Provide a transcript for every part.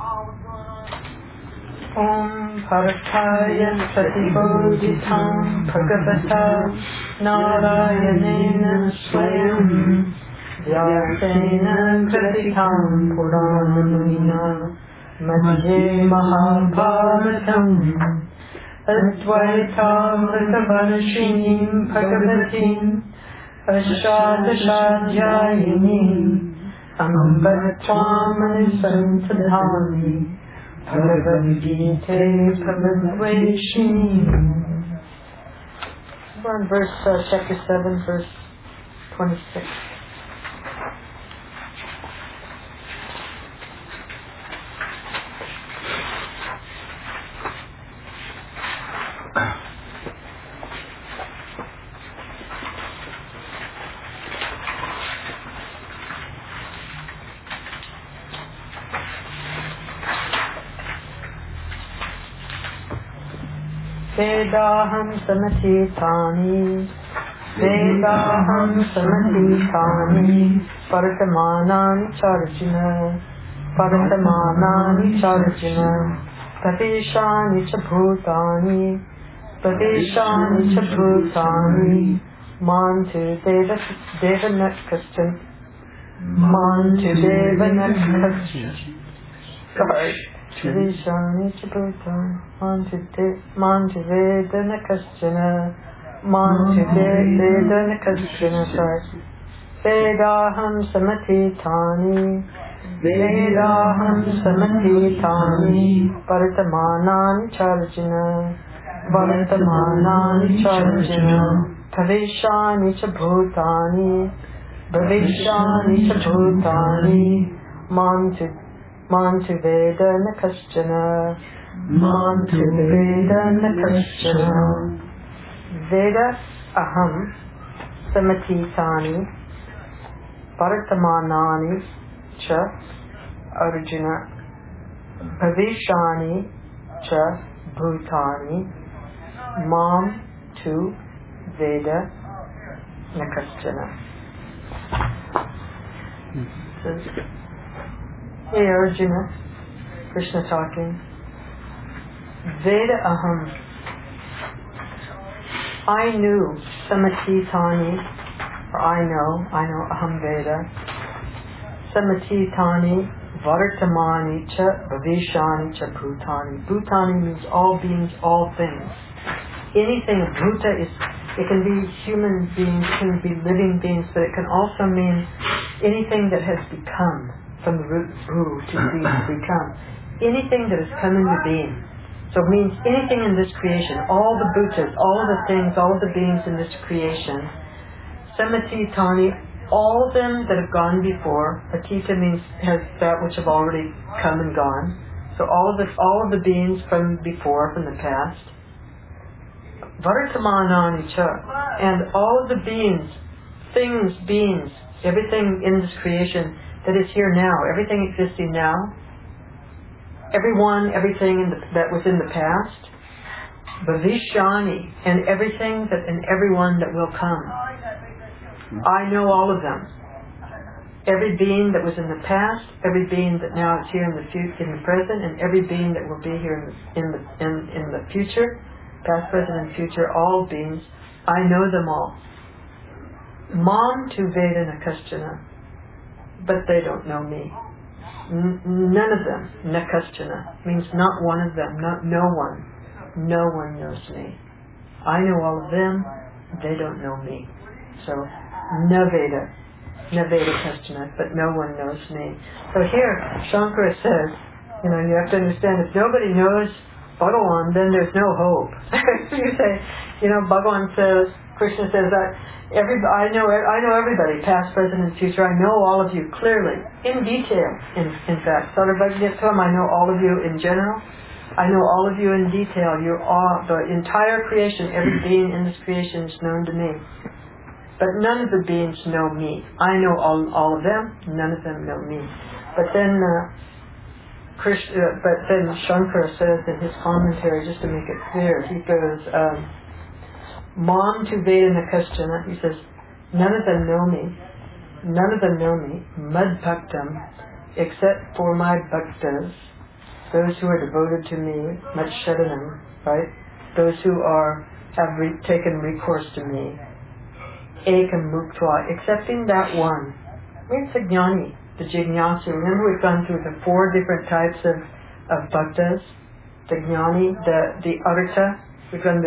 Om Parthaya Satibodhitam Bhagavata Narayanena Swayam Vyasena Krititam Puranamuna Madhye Mahabharatam Advaitam Ritavarashinim Bhagavatim Ashadashadhyayinim Ambaratramani Santadhani Bhagavad Gita Bhagavad-veshini. We're on chapter 7, verse 26. Vedaham samatitani Paratamanani charjina Pradeshani cha bhutani Mantu devanakastan Sorry. Pradeshani cha bhutani Mantu vedanakastan Vedaham samatitani Vartamanani charjina Bhaveshani cha bhutani Mantu vedanakastan Veda aham samatitani Vartamanani cha Arjuna Bhaveshani cha bhutani Mam tu Veda nakashana. Hey Arjuna, Krishna talking. Veda aham, I knew samatitani, or I know aham Veda. Samatitani vartamani cha bhaveshani cha bhutani. Bhutani means all beings, all things. Anything, bhuta it can be human beings, it can be living beings, but it can also mean anything that has become, from the root bhu, to be, to become. Anything that has come into being. So it means anything in this creation, all the bhutas, all of the things, all of the beings in this creation. Samatitani, all of them that have gone before. Atita means has that which have already come and gone. So all of the beings from before, from the past. Vartamanani cha, and all of the beings, things, beings, everything in this creation that is here now, everything existing now, everyone, everything that was in the past, Bhaveshani, and everything that and everyone that will come. I know all of them. Every being that was in the past, every being that now is here in the future, in the present, and every being that will be here in the future, past, present, and future, all beings, I know them all. Mam tu Veda nakashana, but they don't know me. None of them, nakashana, means not one of them, no one knows me. I know all of them, they don't know me. So, Naveda kashana, but no one knows me. So here, Shankara says, you have to understand, if nobody knows Bhagawan, then there's no hope. You say, Bhagawan says, Krishna says that I know everybody, past, present, and future. I know all of you clearly, in detail. In fact, Sarvabhagyatam, I know all of you in general. I know all of you in detail. You're all, the entire creation, every being in this creation is known to me. But none of the beings know me. I know all of them. None of them know me. But then Shankara says in his commentary, just to make it clear, he goes, Mam tu Veda nakashana, he says, none of them know me, mad bhaktam, except for my bhaktas, those who are devoted to me, Matshadanam, right? Those who have taken recourse to me. Ekam Muktva, accepting that one. Means the Jnani, the Jignasu. Remember we've gone through the 4 different types of bhaktas. The Jnani, the Arita. We've done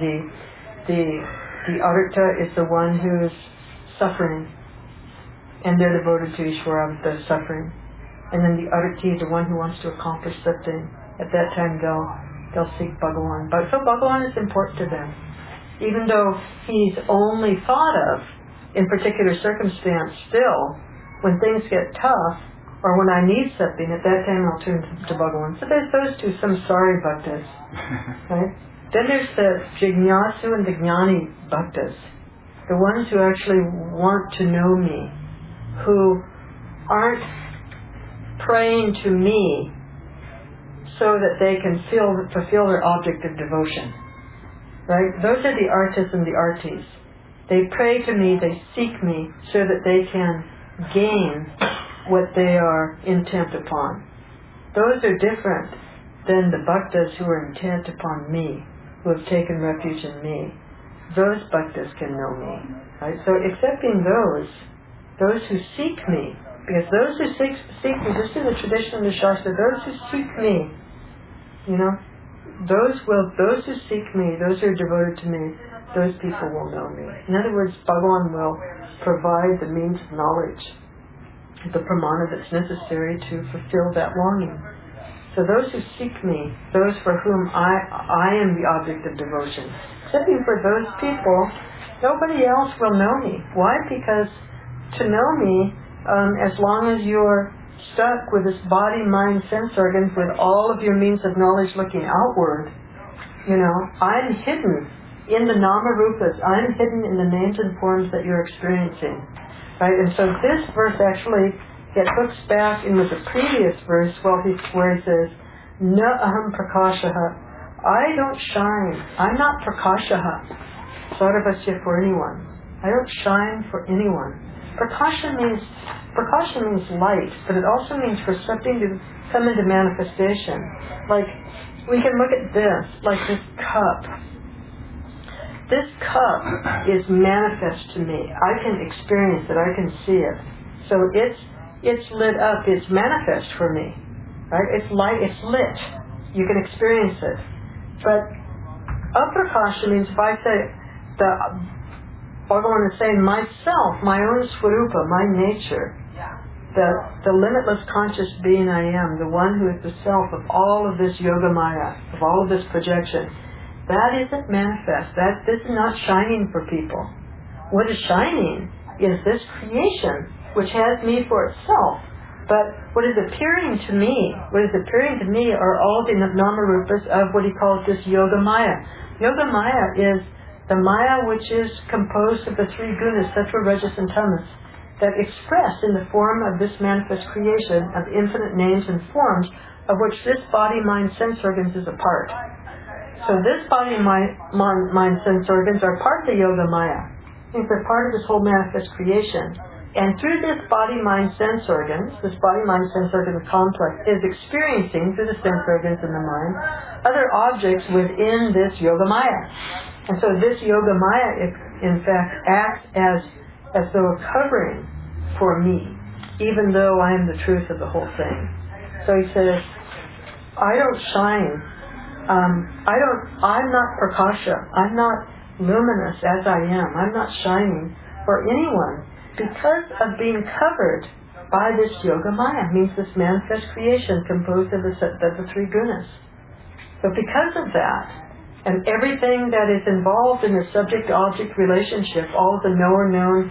the Arita is the one who's suffering, and they're devoted to Ishvara with their suffering. And then the Arati is the one who wants to accomplish something. At that time they'll seek Bhagawan. But so Bhagawan is important to them. Even though he's only thought of in particular circumstance, still, when things get tough, or when I need something, at that time I'll turn to Bhagawan. So there's those two samsari bhaktas. Right? Then there's the Jignasu and the Jnani bhaktas. The ones who actually want to know me, who aren't praying to me so that they can fulfill their object of devotion. Right? Those are the artists and the artis. They pray to me, they seek me so that they can gain what they are intent upon. Those are different than the bhaktas who are intent upon me, who have taken refuge in me. Those bhaktas can know me. Right? So accepting those who seek me, because those who seek me, this is the tradition of the Shastra, those who seek me, those who seek me, those who are devoted to me, those people will know me. In other words, Bhagavan will provide the means of knowledge, the pramana that's necessary to fulfill that longing. So those who seek me, those for whom I am the object of devotion, excepting for those people, nobody else will know me. Why? Because to know me, as long as you're stuck with this body, mind, sense organs, with all of your means of knowledge looking outward, I'm hidden in the nama rupas. I'm hidden in the names and forms that you're experiencing. Right? And so this verse actually gets hooks back in with the previous verse where he says, Na aham prakashaha. I don't shine. I'm not prakashaha. Sarvasya for anyone. I don't shine for anyone. Prakasha means light, but it also means for something to come into manifestation. Like, we can look at this, like this cup. This cup is manifest to me. I can experience it. I can see it. So it's lit up. It's manifest for me. Right? It's light. It's lit. You can experience it. But aprakasha means if I say Bhagavan is saying myself, my own swarupa, my nature, the limitless conscious being I am, the one who is the self of all of this yoga maya, of all of this projection, that isn't manifest. This is not shining for people. What is shining is this creation, which has me for itself. But what is appearing to me are all the nama-rupas of what he calls this yoga maya. Yoga maya is the maya which is composed of the 3 gunas, sattva, rajas, and tamas, that express in the form of this manifest creation of infinite names and forms of which this body, mind, sense organs is a part. So this body, mind, sense organs are part of the yoga maya. Means they're part of this whole manifest creation. And through this body, mind, sense organs, this body, mind, sense organ complex is experiencing through the sense organs and the mind other objects within this yoga maya. And so this yoga maya, in fact, acts as though a covering for me, even though I am the truth of the whole thing. So he says, I don't shine. I'm not prakasha. I'm not luminous as I am. I'm not shining for anyone because of being covered by this yoga maya, means this manifest creation composed of the 3 gunas. So because of that, and everything that is involved in the subject-object relationship, all the knower-known,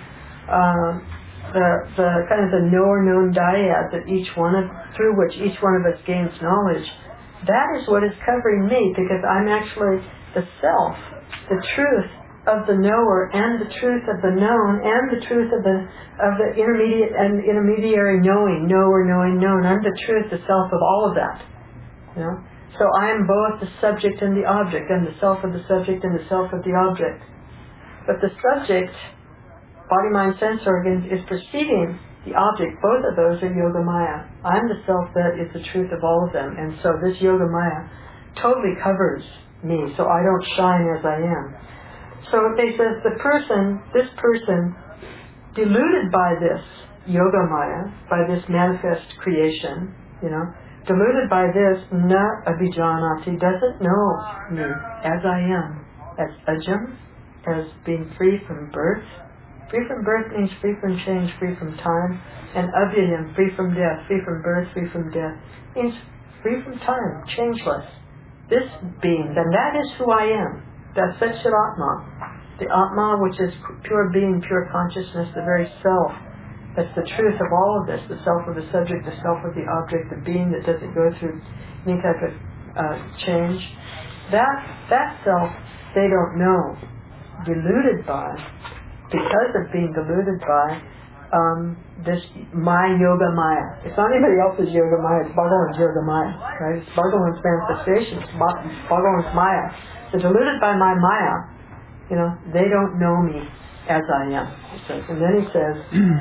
the kind of the knower-known dyad that through which each one of us gains knowledge, that is what is covering me, because I'm actually the self, the truth of the knower, and the truth of the known, and the truth of the intermediary knowing, knower, knowing, known. I'm the truth, the self of all of that. So I am both the subject and the object. I'm the self of the subject and the self of the object. But the subject, body, mind, sense organs, is perceiving the object, both of those are Yogamaya. I'm the self that is the truth of all of them. And so this Yogamaya totally covers me, so I don't shine as I am. So they says this person, deluded by this Yogamaya, by this manifest creation, deluded by this, na abhijanati, doesn't know me as I am, as ajam, as being free from birth. Free from birth means free from change, free from time, and avyayam, free from death, free from birth, free from death, means free from time, changeless. This being, then that is who I am. That's Satchit Atma. The Atma, which is pure being, pure consciousness, the very self. That's the truth of all of this, the self of the subject, the self of the object, the being that doesn't go through any type of change. That self, they don't know. Deluded by, because of being deluded by this my Yogamaya. It's not anybody else's Yogamaya, it's Bhagavan's Yogamaya, right? It's Bhagavan's manifestation, it's Bhagavan's Maya. So deluded by my Maya, they don't know me as I am, he says. And then he says,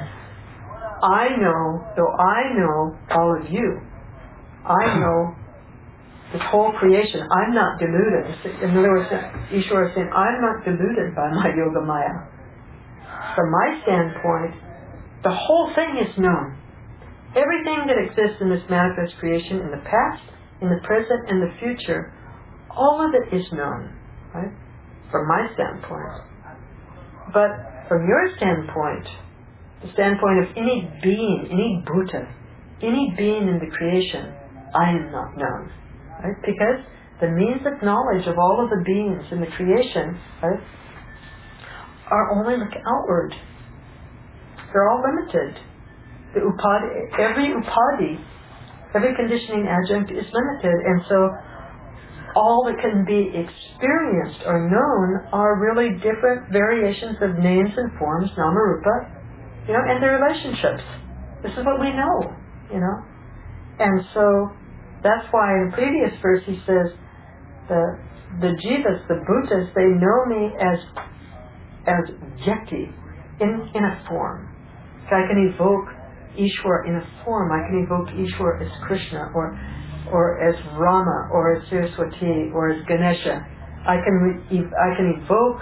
I know all of you, I know this whole creation, I'm not deluded. In other words, Ishvara is saying, I'm not deluded by my Yogamaya. From my standpoint, the whole thing is known. Everything that exists in this manifest creation, in the past, in the present, and the future, all of it is known, right? From my standpoint. But from your standpoint, the standpoint of any being, any Bhuta, any being in the creation, I am not known, right? Because the means of knowledge of all of the beings in the creation, right, are only look outward. They're all limited. The every upadhi, every conditioning adjunct is limited, and so all that can be experienced or known are really different variations of names and forms, nama-rupa, and their relationships. This is what we know, And so that's why in the previous verse he says, the jivas, the bhutas, they know me as vyakti, in a form. So I can evoke Ishvara in a form. I can evoke Ishvara as Krishna, or as Rama, or as Saraswati, or as Ganesha. I can evoke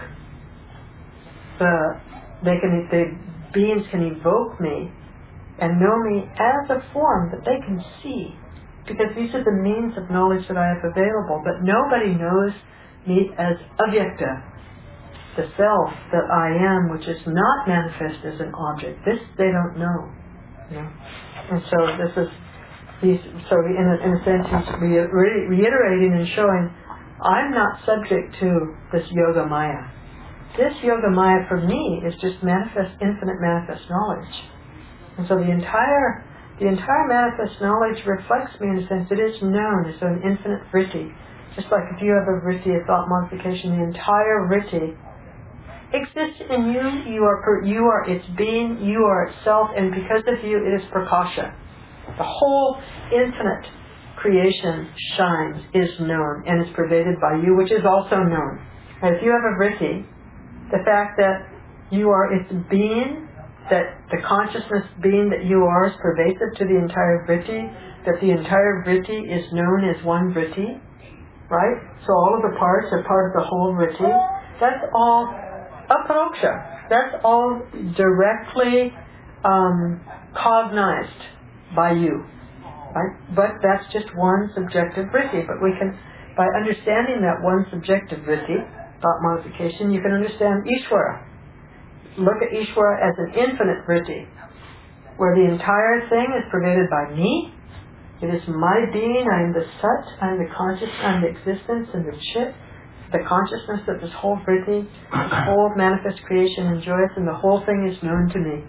the beings can evoke me and know me as a form that they can see, because these are the means of knowledge that I have available. But nobody knows me as avyakta, the self that I am, which is not manifest as an object. This they don't know. And so this is so in a sense he's reiterating and showing, I'm not subject to this Yogamaya. This Yogamaya for me is just infinite manifest knowledge. And so the entire manifest knowledge reflects me in a sense. It is known as an infinite vritti. Just like if you have a vritti, a thought modification, the entire vritti exists in you. You are its being, you are itself, and because of you it is prakasha. The whole infinite creation shines, is known, and is pervaded by you, which is also known. And if you have a vritti, the fact that you are its being, that the consciousness being that you are is pervasive to the entire vritti, that the entire vritti is known as one vritti, right? So all of the parts are part of the whole vritti. That's all aparoksha. That's all directly cognized by you, right? But that's just one subjective vritti. But we can, by understanding that one subjective vritti, thought modification, you can understand Ishvara. Look at Ishvara as an infinite vritti, where the entire thing is pervaded by me. It is my being. I am the Sat. I am the consciousness. I am the existence and the Chit. The consciousness that this whole vritti, this whole manifest creation enjoys, and the whole thing is known to me.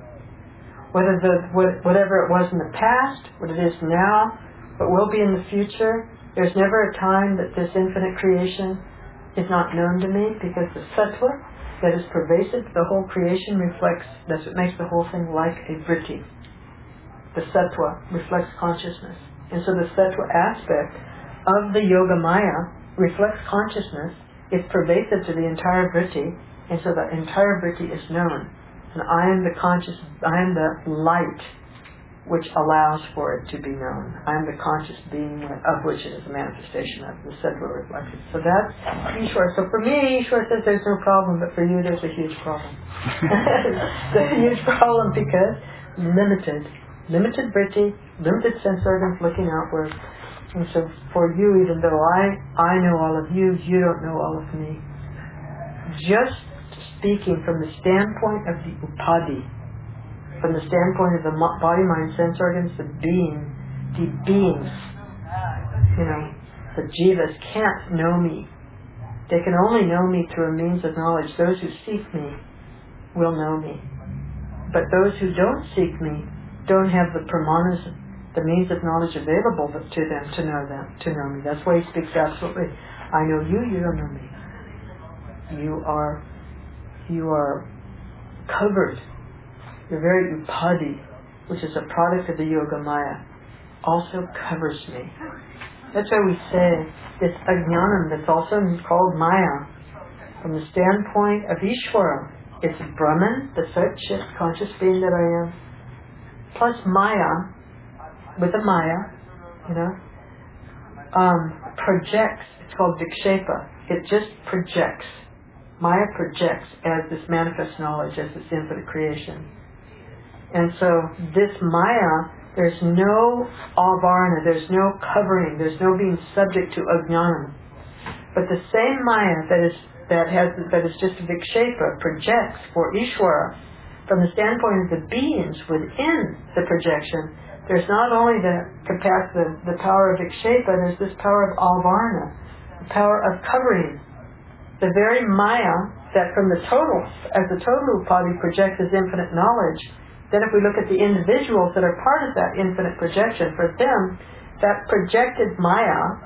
Whatever it was in the past, what it is now, what will be in the future, there's never a time that this infinite creation is not known to me, because the sattva that is pervasive to the whole creation that's what makes the whole thing like a vritti. The sattva reflects consciousness. And so the sattva aspect of the Yogamaya reflects consciousness, is pervasive to the entire vritti, and so the entire vritti is known. And I am the light which allows for it to be known. I am the conscious being of which it is a manifestation of the Sattva reflected. So that's Ishvara. So for me, Ishvara says there's no problem, but for you there's a huge problem. There's a huge problem because limited vritti, limited sense organs looking outward. And so for you, even though I know all of you, you don't know all of me. Just speaking from the standpoint of the upadhi, from the standpoint of the body, mind, sense organs, the beings, the jivas can't know me. They can only know me through a means of knowledge. Those who seek me will know me. But those who don't seek me don't have the pramanas, the means of knowledge available to them to know me. That's why he speaks absolutely. I know you, you don't know me. You are covered. The very upadhi, which is a product of the Yoga Maya, also covers me. That's why we say this ajnanam that's also called Maya, from the standpoint of Ishvara, it's Brahman, the Sat Chit conscious being that I am, plus Maya, with a Maya, projects. It's called Vikshepa. It just projects. Maya projects as this manifest knowledge, as this infinite creation. And so this Maya, there's no avarna, there's no covering, there's no being subject to ajnanam. But the same Maya that is just vikshepa, projects for Ishvara, from the standpoint of the beings within the projection, there's not only the capacity, the power of vikshepa, there's this power of avarna, the power of covering. The very Maya that from the total, as the total upadhi projects as infinite knowledge, then if we look at the individuals that are part of that infinite projection, for them, that projected Maya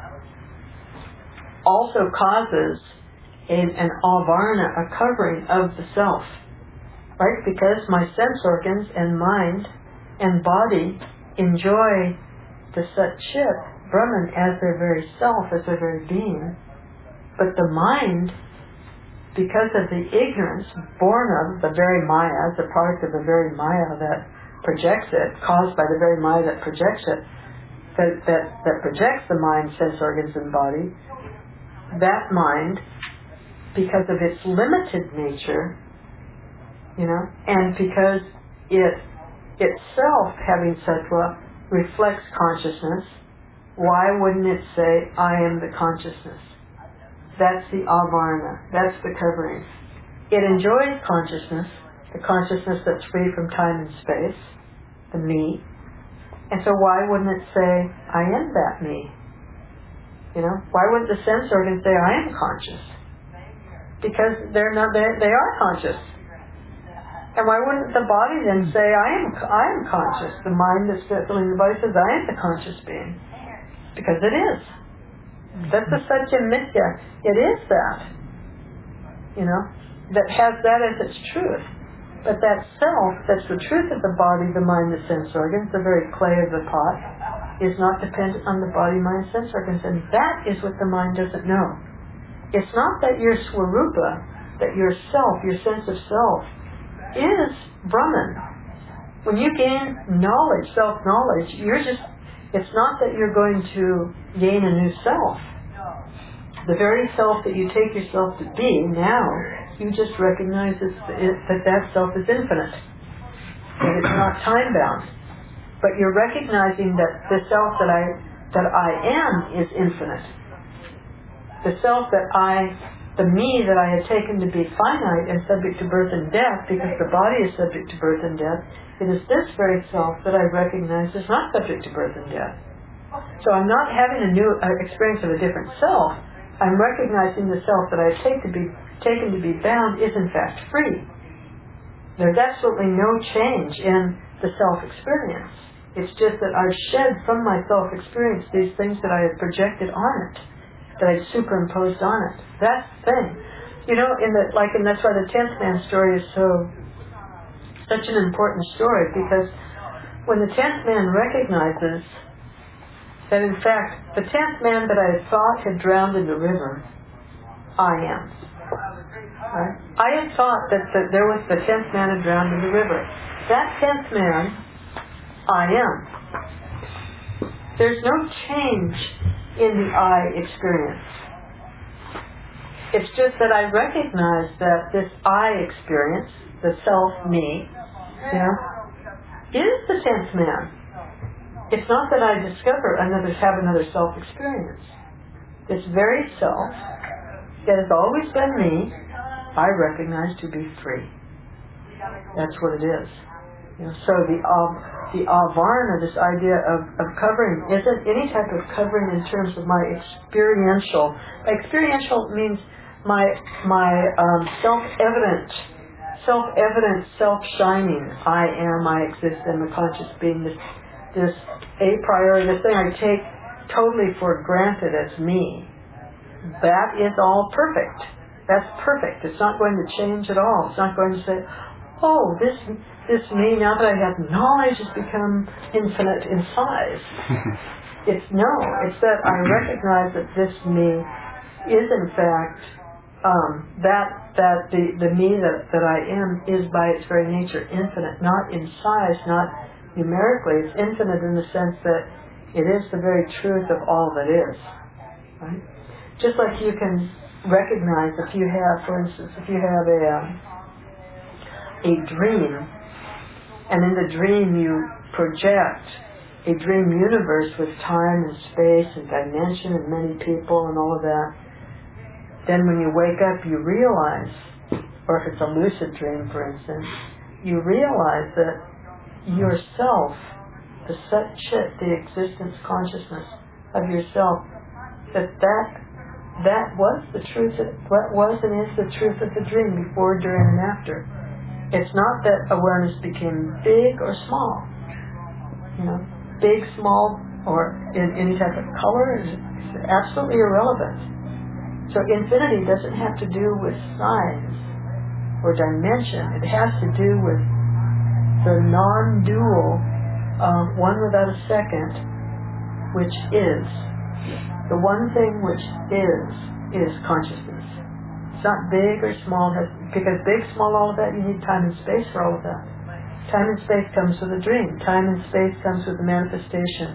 also causes an avarna, a covering of the self. Right? Because my sense organs and mind and body enjoy the Sat Chit, Brahman, as their very self, as their very being. But the mind, because of the ignorance born of the very Maya, the product of the very Maya that projects it, caused by the very Maya that projects it, that projects the mind, sense organs, and body, that mind, because of its limited nature, and because it itself, having sattva, reflects consciousness, why wouldn't it say, I am the consciousness? That's the avarna. That's the covering. It enjoys consciousness, the consciousness that's free from time and space, the me. And so why wouldn't it say, I am that me? Why wouldn't the sense organ say, I am conscious? Because they're not. They are conscious. And why wouldn't the body then say, I am conscious? The mind that's feeling the body says, I am the conscious being. Because it is. That's the Satya Mithya. It is that. That has that as its truth. But that self, that's the truth of the body, the mind, the sense organs, the very clay of the pot, is not dependent on the body, mind, sense organs. And that is what the mind doesn't know. It's not that your swarupa, that your self, your sense of self, is Brahman. When you gain knowledge, self-knowledge, it's not that you're going to gain a new self. The very self that you take yourself to be now, you just recognize that self is infinite. That it's not time-bound. But you're recognizing that the self that I am is infinite. The self the me that I had taken to be finite and subject to birth and death, because the body is subject to birth and death, it is this very self that I recognize is not subject to birth and death. So I'm not having a new experience of a different self. I'm recognizing the self that I've taken to be bound is in fact free. There's absolutely no change in the self-experience. It's just that I've shed from my self-experience these things that I had projected on it, that I'd superimposed on it. That's the thing. And that's why the 10th man story is such an important story, because when the 10th man recognizes that in fact the 10th man that I had thought had drowned in the river, I am. Right? I had thought that there was the 10th man had drowned in the river. That 10th man, I am. There's no change in the I experience. It's just that I recognize that this I experience, the self, me, is the 10th man. It's not that I have another self experience. This very self that has always been me, I recognize to be free. That's what it is. So the avarna, this idea of covering, isn't any type of covering in terms of my experiential. Experiential means my self-evident, self-shining. I am, I exist, and the conscious being. This a priori, this thing I take totally for granted as me. That is all perfect. That's perfect. It's not going to change at all. It's not going to say, oh, this me, now that I have knowledge, has become infinite in size. It's that I recognize that this me is in fact that the me that I am is by its very nature infinite, not in size, not numerically. It's infinite in the sense that it is the very truth of all that is. Right? Just like you can recognize if you have, for instance, if you have a dream, and in the dream you project a dream universe with time and space and dimension and many people and all of that, then when you wake up you realize, or if it's a lucid dream for instance, you realize that yourself, the Sat Chit, the existence consciousness of yourself, that was the truth, what was and is the truth of the dream before, during, and after. It's not that awareness became big or small. Big, small, or in any type of color is absolutely irrelevant. So infinity doesn't have to do with size or dimension. It has to do with the non-dual, one without a second, which is. The one thing which is consciousness. It's not big or small, because big, small, all of that, you need time and space for all of that. Time and space comes with a dream. Time and space comes with the manifestation,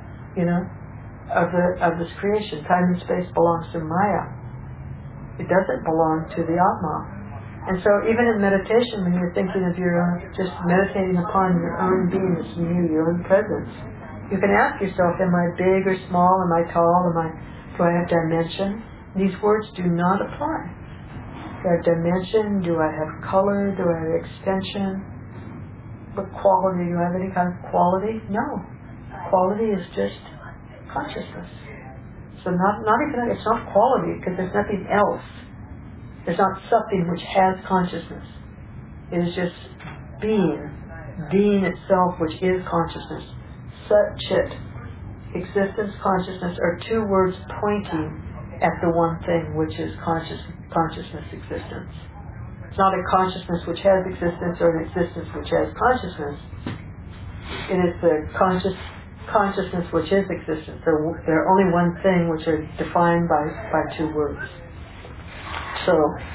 of this creation. Time and space belongs to Maya. It doesn't belong to the Atma. And so even in meditation, when you're thinking of your own, just meditating upon your own beingness in you, your own presence, you can ask yourself, am I big or small? Am I tall? Do I have dimension? These words do not apply. Do I have dimension? Do I have color? Do I have extension? What quality? Do I have any kind of quality? No. Quality is just consciousness. So it's not quality, because there's nothing else. There's not something which has consciousness. It is just being itself, which is consciousness. Sat Chit, existence, consciousness, are two words pointing at the one thing which is consciousness, existence. It's not a consciousness which has existence or an existence which has consciousness. It is the consciousness which is existence. They're only one thing, which are defined by two words. So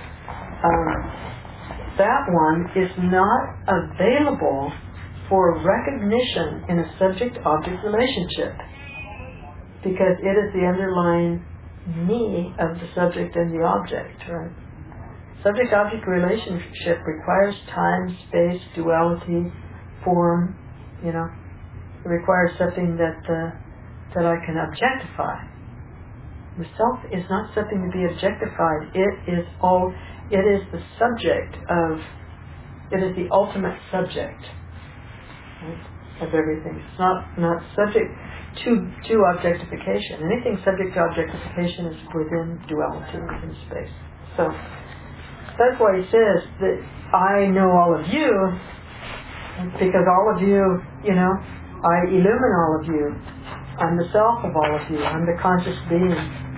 that one is not available for recognition in a subject-object relationship, because it is the underlying me of the subject and the object, right? Subject-object relationship requires time, space, duality, form, It requires something that I can objectify. The self is not something to be objectified. It is the subject it is the ultimate subject of everything. It's not subject to objectification. Anything subject to objectification is within duality, within space. So that's why he says that I know all of you, because all of you, I illumine all of you. I'm the self of all of you. I'm the conscious being,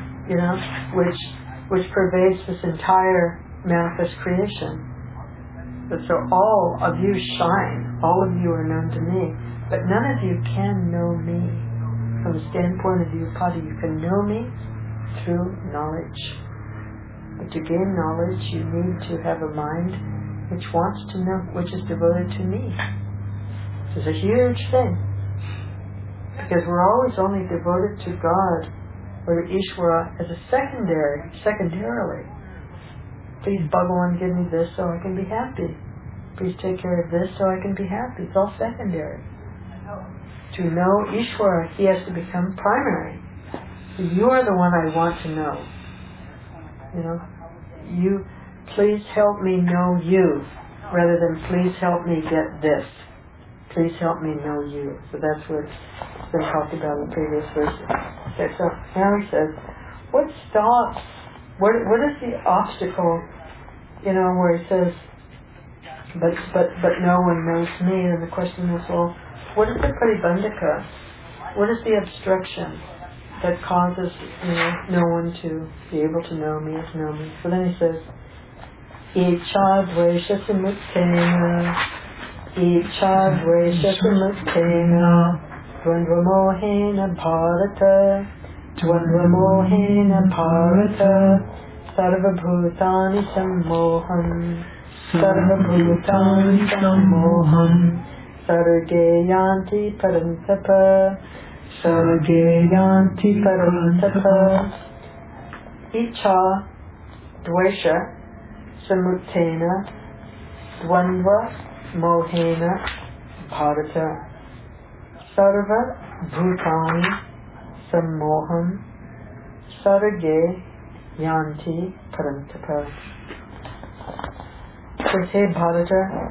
which pervades this entire manifest creation. But so all of you shine. All of you are known to me. But none of you can know me. From the standpoint of Viupada, you can know me through knowledge. But to gain knowledge, you need to have a mind which wants to know, which is devoted to me. This is a huge thing. Because we're always only devoted to God or to Ishvara as a secondarily. Please, Bhagavan, give me this so I can be happy. Please take care of this so I can be happy. It's all secondary. To know Ishvara, he has to become primary. You are the one I want to know. You know, you, please help me know you, rather than please help me get this. Please help me know you. So that's what's been talked about in previous verses. Okay, so now he says, what stops, what is the obstacle, where he says, but no one knows me, and the question is, well, what is the pratibandhaka? What is the obstruction that causes no one to be able to know me or to know me? So then he says, Icha dvesha samuttena, Icha dvesha samuttena, dvandva mohena bharata, dvandva mohena bharata, sarva bhutani sammoham, sarva bhutani sammoham, sarge yanti parantapa, sarge yanti parantapa. Icha dvesha samuttena dvandva mohena bharata, sarva bhutani sammoham, sarge yanti parantapa. So hey Bharata,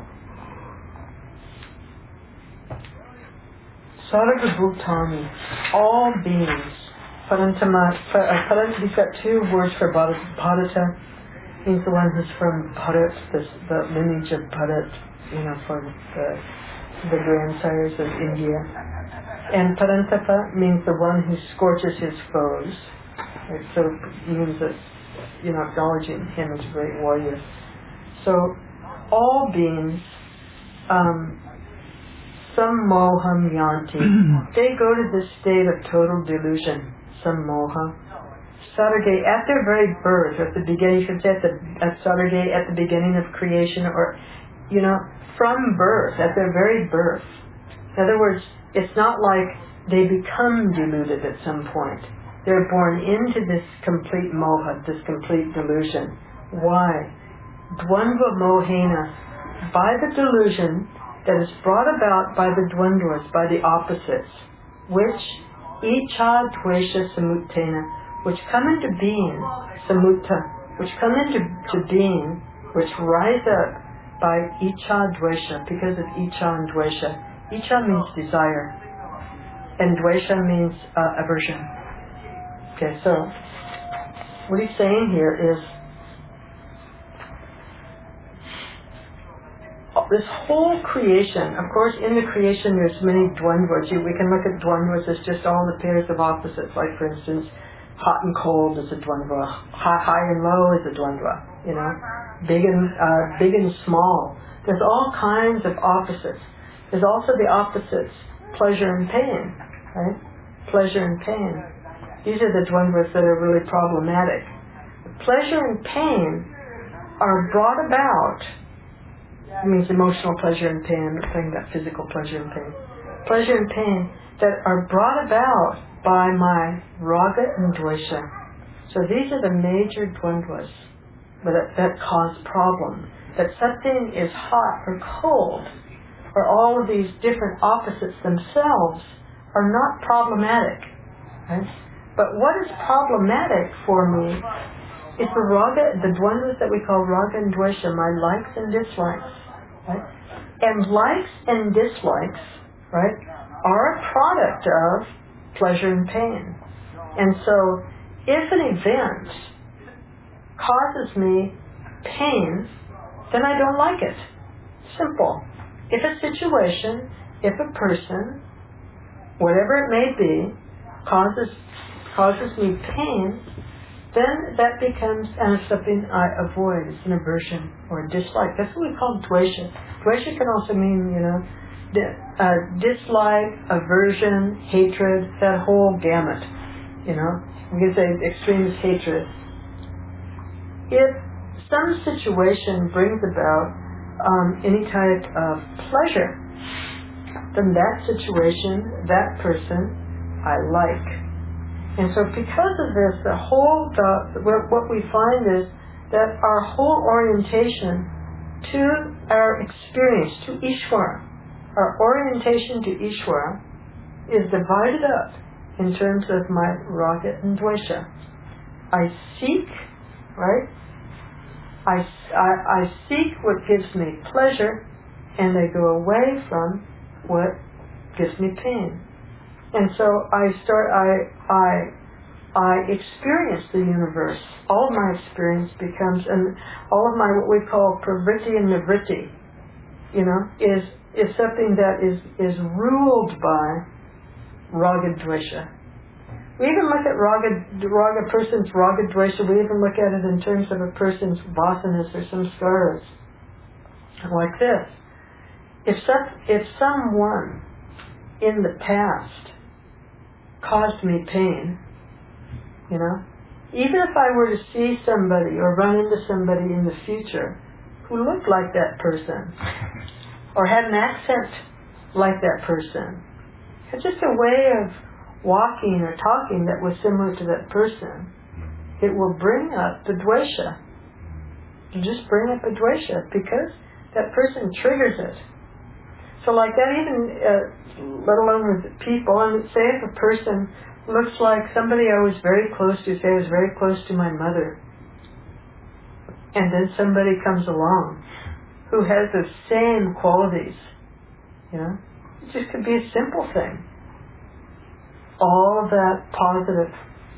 sarva bhutani, all beings, parantama, we've got two words for Bharata. Means the one who's from Bharat, the lineage of Bharat, from the grandsires of India. And Parantapa means the one who scorches his foes. Right? So it means that, acknowledging him as a great warrior. So all beings, sammoham yanti, they go to this state of total delusion, sammoha. Sarge, at their very birth, at the beginning, you could say at Sarge, at the beginning of creation, or, from birth, at their very birth. In other words, it's not like they become deluded at some point. They're born into this complete moha, this complete delusion. Why? Dvandva mohena, by the delusion that is brought about by the dvandvas, by the opposites, which icha dvesha samuttena, which come into being, samutta, which come into being, which rise up by icha dvesha, because of icha and dvesha. Icha means desire, and dvesha means aversion. Okay, so what he's saying here is, this whole creation, of course, in the creation there's many dvandvas. We can look at dvandvas as just all the pairs of opposites, like for instance, hot and cold is a dvandva. High and low is a dvandva. Big and small. There's all kinds of opposites. There's also the opposites, pleasure and pain, right? Pleasure and pain. These are the dvandvas that are really problematic. Pleasure and pain are brought about. It means emotional pleasure and pain. I'm not talking about physical pleasure and pain. Pleasure and pain that are brought about by my raga and dvesha. So these are the major dvandvas that cause problem. That something is hot or cold, or all of these different opposites themselves are not problematic. Right? But what is problematic for me is the dvandvas that we call raga and dvesha, my likes and dislikes. Right? And likes and dislikes, right, are a product of pleasure and pain. And so if an event causes me pain, then I don't like it. Simple. If a situation, if a person, whatever it may be, causes me pain, then that becomes something I avoid. It's an aversion or a dislike. That's what we call dvesha. Dvesha can also mean, dislike, aversion, hatred, that whole gamut. We can say extreme is hatred. if some situation brings about any type of pleasure, then that situation, that person, I like. And so because of this, what we find is that our whole orientation to our experience, to Ishvara, our orientation to Ishvara is divided up in terms of my raga and dvesha. I seek, right? I seek what gives me pleasure, and I go away from what gives me pain. And so I experience the universe. All of my experience becomes, and all of my what we call pravritti and nivritti, is something that is ruled by raga dvesha. We even look at person's raga dvesha, we even look at it in terms of a person's vasanas or samskaras. Like this. If someone in the past caused me pain, even if I were to see somebody or run into somebody in the future who looked like that person or had an accent like that person, it's just a way of walking or talking that was similar to that person, it will bring up the dvesha. You just bring up a dvesha because that person triggers it. So like that, even let alone with people, and say if a person looks like somebody I was very close to, say I was very close to my mother, and then somebody comes along who has the same qualities, it just could be a simple thing. All of that positive,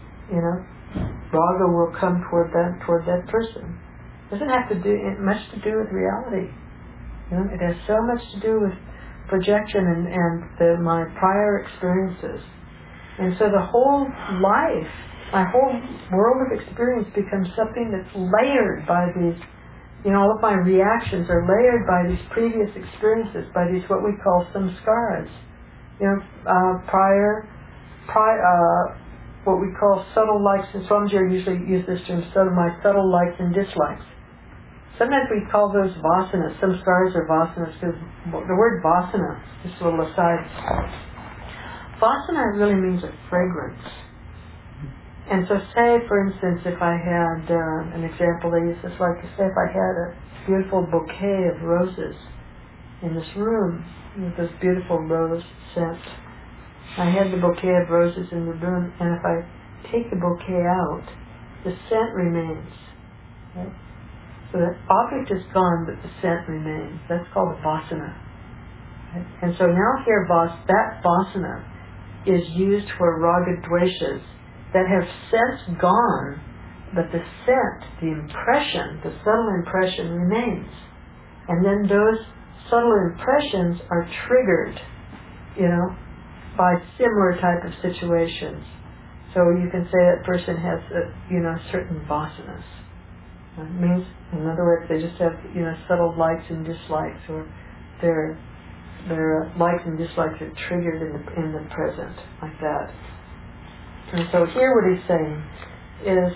raga will come toward that person. It doesn't have to do much to do with reality. It has so much to do with projection and my prior experiences. And so the whole life, my whole world of experience becomes something that's layered by these, all of my reactions are layered by these previous experiences, by these what we call samskaras. What we call subtle likes, and Swamiji usually use this term, my subtle likes and dislikes. Sometimes we call those vasanas, samskaras or vasanas, because the word vasana, just a little aside, vasana really means a fragrance. And so say, for instance, if I had, an example I use this like to say, if I had a beautiful bouquet of roses in this room, with this beautiful rose scent, I had the bouquet of roses in the room, and if I take the bouquet out, the scent remains. Right? So the object is gone, but the scent remains. That's called a vasana. Right? And so now here, that vasana is used for raga dveshas that have sense gone, but the scent, the impression, the subtle impression remains. And then those subtle impressions are triggered, by similar type of situations. So you can say that person has, certain vasanas. It means, in other words, they just have, subtle likes and dislikes, or their likes and dislikes are triggered in the present, like that. And so here what he's saying is,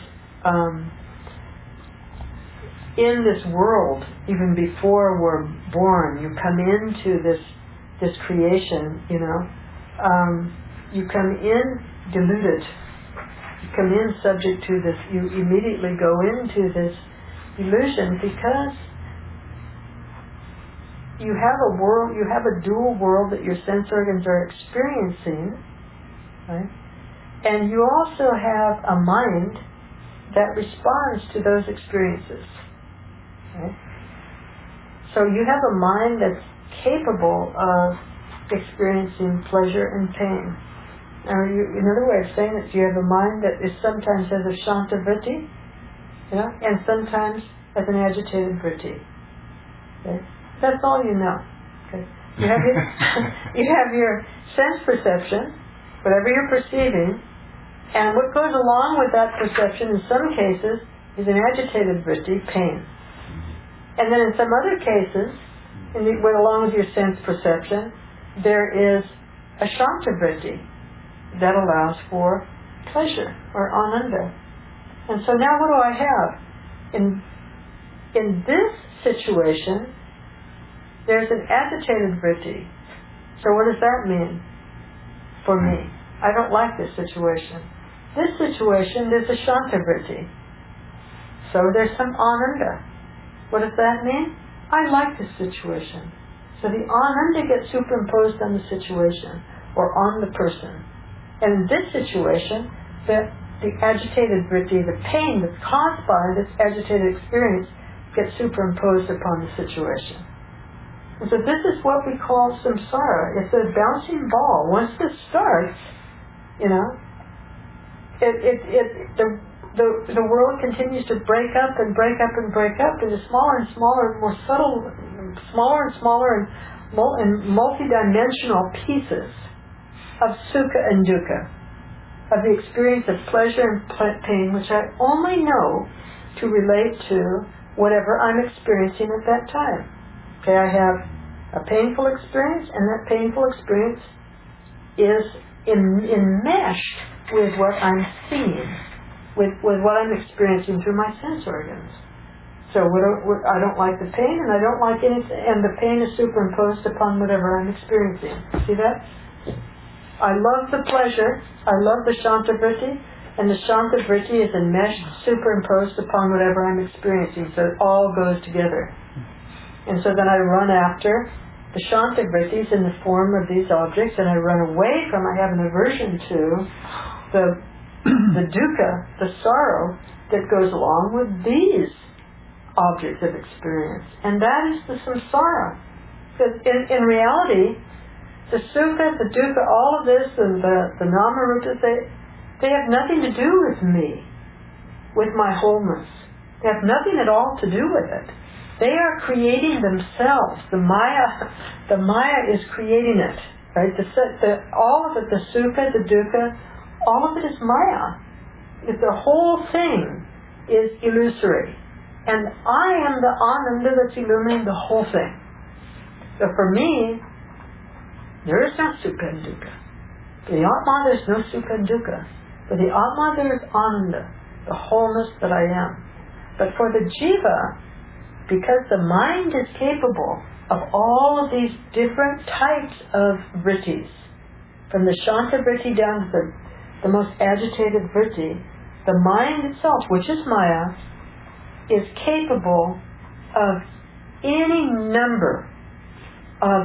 in this world, even before we're born, you come into this creation, you come in deluded. You come in subject to this. You immediately go into this illusion because you have a world, you have a dual world that your sense organs are experiencing, right? And you also have a mind that responds to those experiences, right? So you have a mind that's capable of experiencing pleasure and pain. Another way of saying it, you have a mind that is sometimes has a shanta vritti, and sometimes has an agitated vritti. Okay? That's all you know. Okay? You have your sense perception, whatever you're perceiving, and what goes along with that perception in some cases is an agitated vritti, pain. And then in some other cases, along with your sense perception, there is a shanta vritti that allows for pleasure or ananda. And so now what do I have? In this situation, there's an agitated vritti. So what does that mean for me? I don't like this situation. This situation, there's a shanta vritti. So there's some ananda. What does that mean? I like this situation. So the ananda gets superimposed on the situation or on the person. And in this situation, the agitated vritti, the pain that's caused by this agitated experience, gets superimposed upon the situation. And so this is what we call samsara. It's a bouncing ball. Once this starts, the world continues to break up and break up and break up into smaller and smaller, more subtle, smaller and smaller and multi-dimensional pieces of sukha and dukkha, of the experience of pleasure and pain, which I only know to relate to whatever I'm experiencing at that time. Okay, I have a painful experience, and that painful experience is enmeshed with what I'm seeing, with what I'm experiencing through my sense organs. So I don't like the pain, and I don't like anything, and the pain is superimposed upon whatever I'm experiencing. See that? I love the pleasure, I love the shanta vritti, and the shanta vritti is enmeshed, superimposed upon whatever I'm experiencing, so it all goes together. And so then I run after the shanta vrittis in the form of these objects, and I run away from, I have an aversion to the dukkha, the sorrow that goes along with these objects of experience. And that is the samsara. Because in reality, the sukha, the dukkha, all of this, and the nama-rupas, they have nothing to do with me, with my wholeness. They have nothing at all to do with it. They are creating themselves. The Maya is creating it. Right? All of it, the sukha, the dukkha, all of it is Maya. The whole thing is illusory. And I am the ananda that's illuminating the whole thing. So for me, there is no sukha and dukkha. For the Atma, there's no sukha and dukkha. For the Atma, there is ananda, the wholeness that I am. But for the jiva, because the mind is capable of all of these different types of vrittis, from the shanta vritti down to the most agitated vritti, the mind itself, which is Maya, is capable of any number of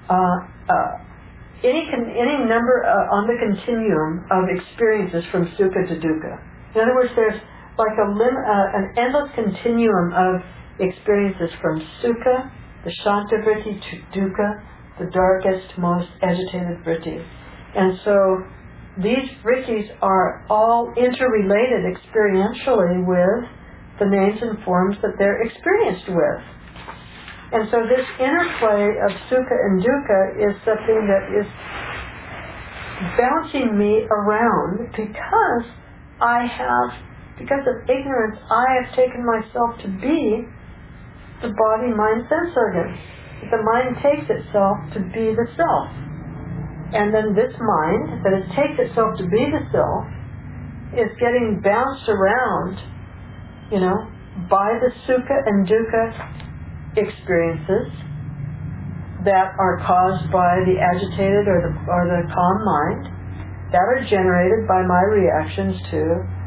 any number on the continuum of experiences from sukha to dukkha. In other words, there's like an endless continuum of experiences from sukha, the shanta vritti, to dukkha, the darkest, most agitated vritti. And so these vrittis are all interrelated experientially with the names and forms that they're experienced with. And so this interplay of sukha and dukkha is something that is bouncing me around because of ignorance, I have taken myself to be the body, mind, sense organ. The mind takes itself to be the self. And then this mind, that it takes itself to be the self, is getting bounced around, by the sukha and dukkha experiences that are caused by the agitated or the calm mind, that are generated by my reactions to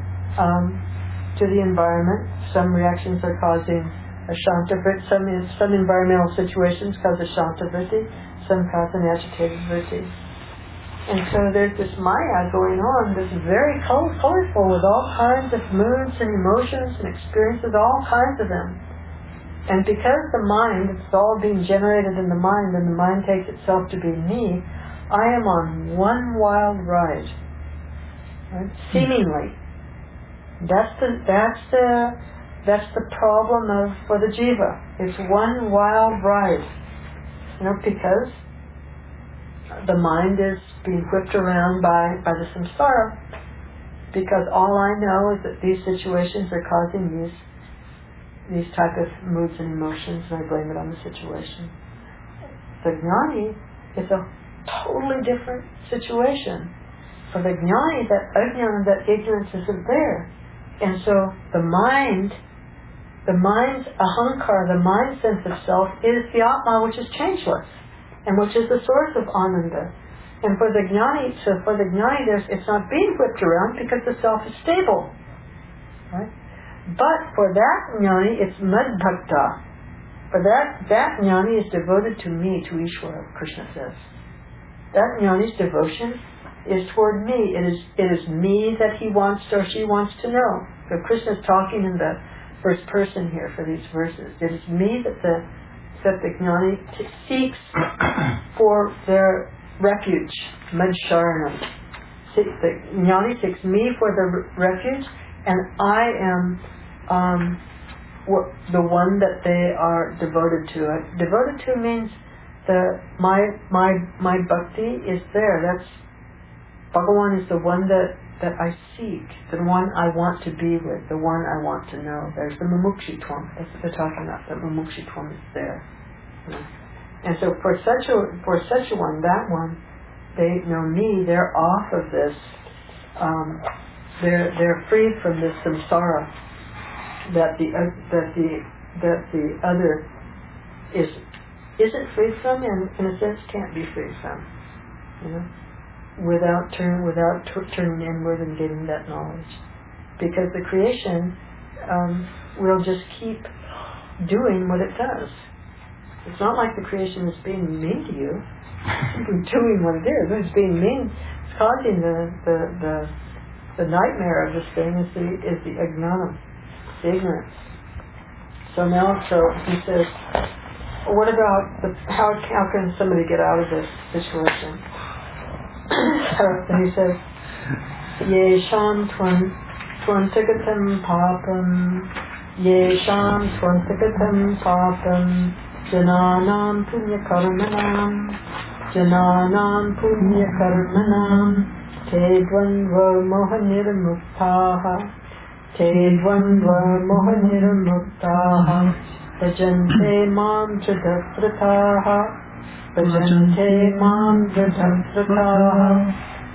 the environment. Some reactions are causing a shanta vritti, some environmental situations cause a shanta vritti, some cause an agitated vritti. And so there's this Maya going on that's very colorful with all kinds of moods and emotions and experiences, all kinds of them. And because the mind, it's all being generated in the mind, and the mind takes itself to be me, I am on one wild ride. Right? Seemingly. That's the problem for the jiva. It's one wild ride. Because the mind is being whipped around by the samsara, because all I know is that these situations are causing these type of moods and emotions, and I blame it on the situation. The jnani is a totally different situation. For the jnani, that ajnana, that ignorance isn't there. And so the mind The mind's ahankara, the mind sense of self, is the Atma, which is changeless, and which is the source of Ananda. And for the Jnani, it's not being whipped around because the self is stable. Right? But for that Jnani, it's Madbhakta. For that Jnani is devoted to me, to Ishvara, Krishna says. That Jnani's devotion is toward me. It is me that he wants or she wants to know. So Krishna is talking in the first person here for these verses. It is me that the Jnani seeks for their refuge, Madsharanam. The Jnani seeks me for the refuge, and I am the one that they are devoted to. Devoted to means my bhakti is there. That's Bhagavan is the one that I seek, the one I want to be with, the one I want to know. There's the mumukshitvam. That's what they're talking about. The mumukshitvam is there. And so for such a one, that one, they know me. They're off of this. They're free from this samsara that the other isn't free from, and in a sense can't be free from. Without turning inward and getting that knowledge, because the creation will just keep doing what it does. It's not like the creation is being mean to you. It's doing what it is. It's being mean. It's causing the nightmare of this thing is the ajnana, the ignorance. So he says, what about how can somebody get out of this situation? And he says, Yesham twantagatam papam, Yesham twantagatam papam, Jananam punya karmanam, Te dvandva mohanira muktaha, Bhajante mam chadavrataha, Bhajante mam chadavrataha.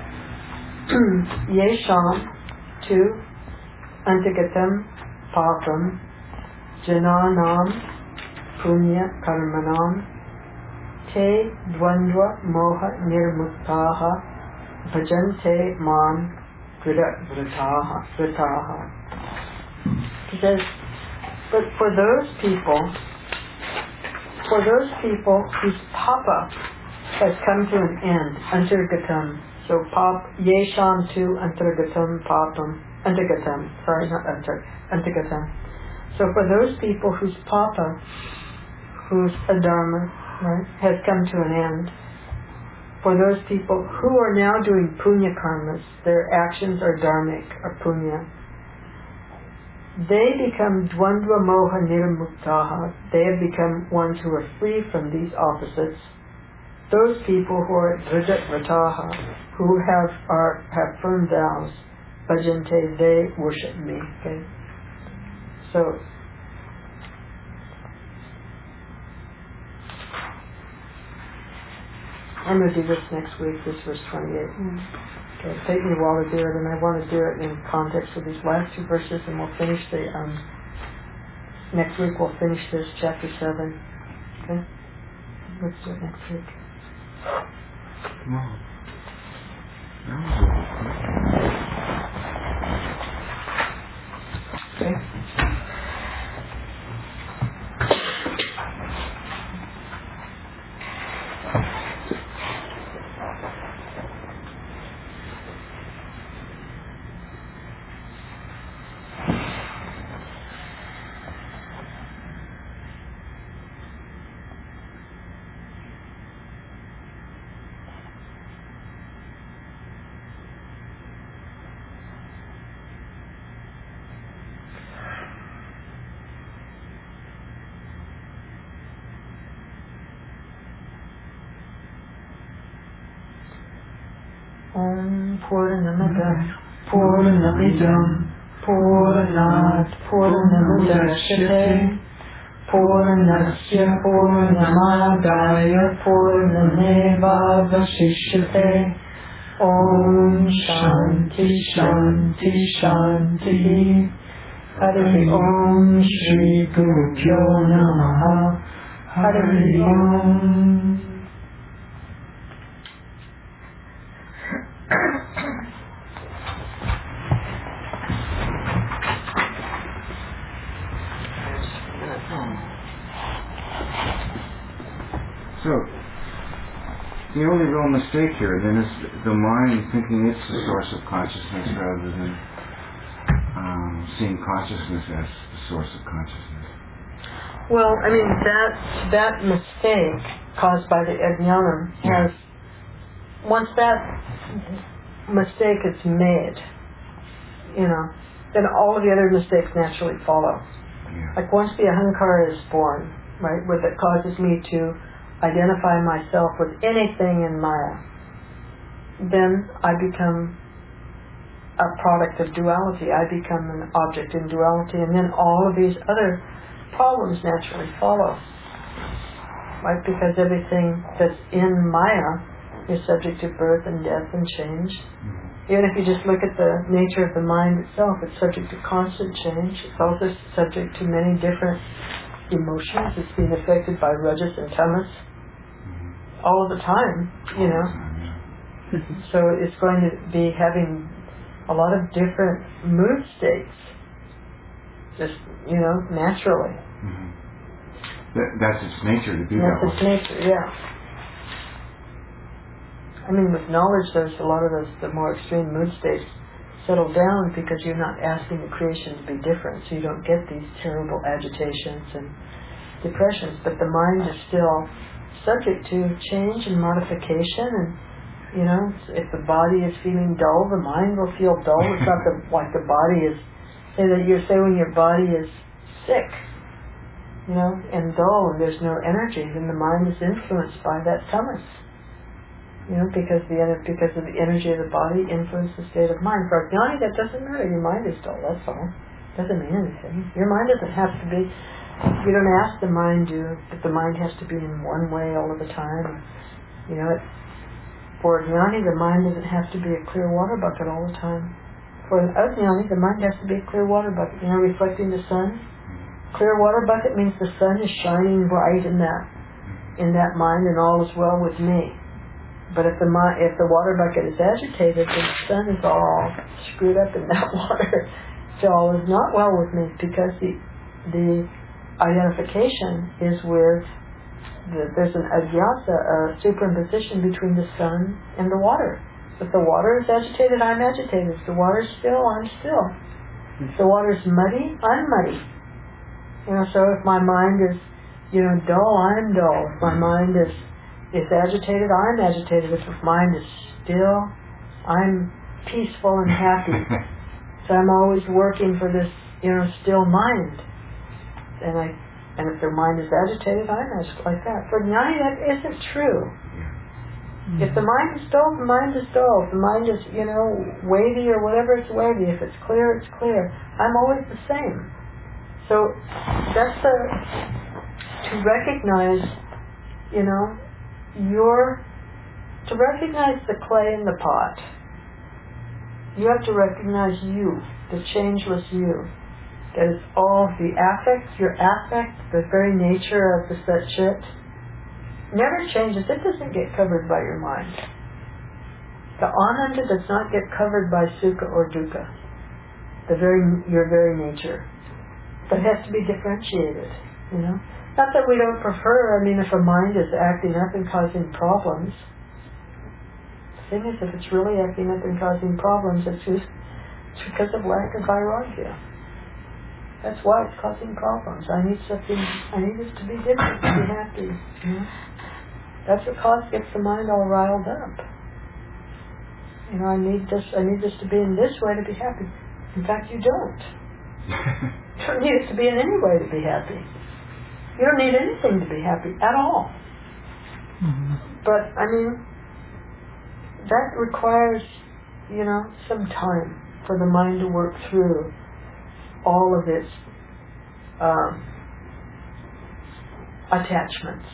Yesham, to antagatam papam, Jananam punya karmanam, Te dvandva moha nirmuktaha, Bhajante mam vrataha. He says, but for those people whose papa has come to an end, antargatam. So yesham to antargatam papam, antargatam. Sorry, not antargatam. So for those people whose papa, whose adharma, right, has come to an end, for those people who are now doing punya karmas, their actions are dharmic or punya, they become dvandva moha nirmuktaha. They have become ones who are free from these opposites. Those people who are vrataha, who have firm vows, bhajante, they worship me. Okay, so I'm going to do this next week, this verse 28. Okay, take me a while to do it, and I want to do it in context with these last two verses, and we'll finish next week we'll finish this chapter 7. Okay? Let's do it next week. Tomorrow. Okay. Purnamada Purnamidam Purnat Purnamudachyate Purnasya Purnamadaya Purnameva Vashishyate. Om Shanti Shanti Shanti. Hari Om Shri Guru Pyo Namaha. Hari Om. So, the only real mistake here then is the mind thinking it's the source of consciousness rather than seeing consciousness as the source of consciousness. Well, I mean, that mistake caused by the Ajnanam has, once that mistake is made, then all of the other mistakes naturally follow. Yeah. Like once the ahankara is born, right, where that causes me to identify myself with anything in Maya, then I become a product of duality. I become an object in duality, and then all of these other problems naturally follow. Right? Because everything that's in Maya is subject to birth and death and change. Even if you just look at the nature of the mind itself, it's subject to constant change. It's also subject to many different emotions. It's being affected by rajas and tamas all of the time, So it's going to be having a lot of different mood states, just, naturally. Mm-hmm. That's its nature to do that. That's its nature, yeah. I mean, with knowledge, there's a lot of the more extreme mood states settle down because you're not asking the creation to be different, so you don't get these terrible agitations and depressions. But the mind is still subject to change and modification, and if the body is feeling dull, the mind will feel dull. It's not like the body is, you say when your body is sick, and dull, and there's no energy, then the mind is influenced by that tamas. Because of the energy of the body influences the state of mind. For Ajnani, that doesn't matter. Your mind is dull, that's all. Doesn't mean anything. Your mind doesn't have to be, you don't ask the mind that the mind has to be in one way all of the time. For Ajnani, the mind doesn't have to be a clear water bucket all the time. For Ajnani, the mind has to be a clear water bucket, reflecting the sun. Clear water bucket means the sun is shining bright in that mind, and all is well with me. But if the water bucket is agitated, then the sun is all screwed up in that water. So all is not well with me, because the identification is with there's an adhyasa, a superimposition between the sun and the water. If the water is agitated, I'm agitated. If the water is still, I'm still. If the water is muddy, I'm muddy. So if my mind is, dull, I'm dull. If my mind is agitated, I'm agitated. If my mind is still, I'm peaceful and happy. So I'm always working for this, still mind. And if their mind is agitated, I'm like that. For Jnani, that isn't true. If the mind is dull, the mind is dull. If the mind is, wavy or whatever, it's wavy. If it's clear, it's clear. I'm always the same. So that's to recognize, to recognize the clay in the pot. You have to recognize you, the changeless you. That is all the affect, your affect, the very nature of the Sat-Chit, never changes. It doesn't get covered by your mind. The Ananda does not get covered by Sukha or Dukkha, your very nature. But it has to be differentiated, Not that we don't prefer, if a mind is acting up and causing problems, the thing is, if it's really acting up and causing problems, it's because of lack of vairagya. That's why it's causing problems. I need this to be different, to be happy. That's what gets the mind all riled up. I need this to be in this way to be happy. In fact, you don't. You don't need it to be in any way to be happy. You don't need anything to be happy at all. But, that requires, some time for the mind to work through all of its attachments,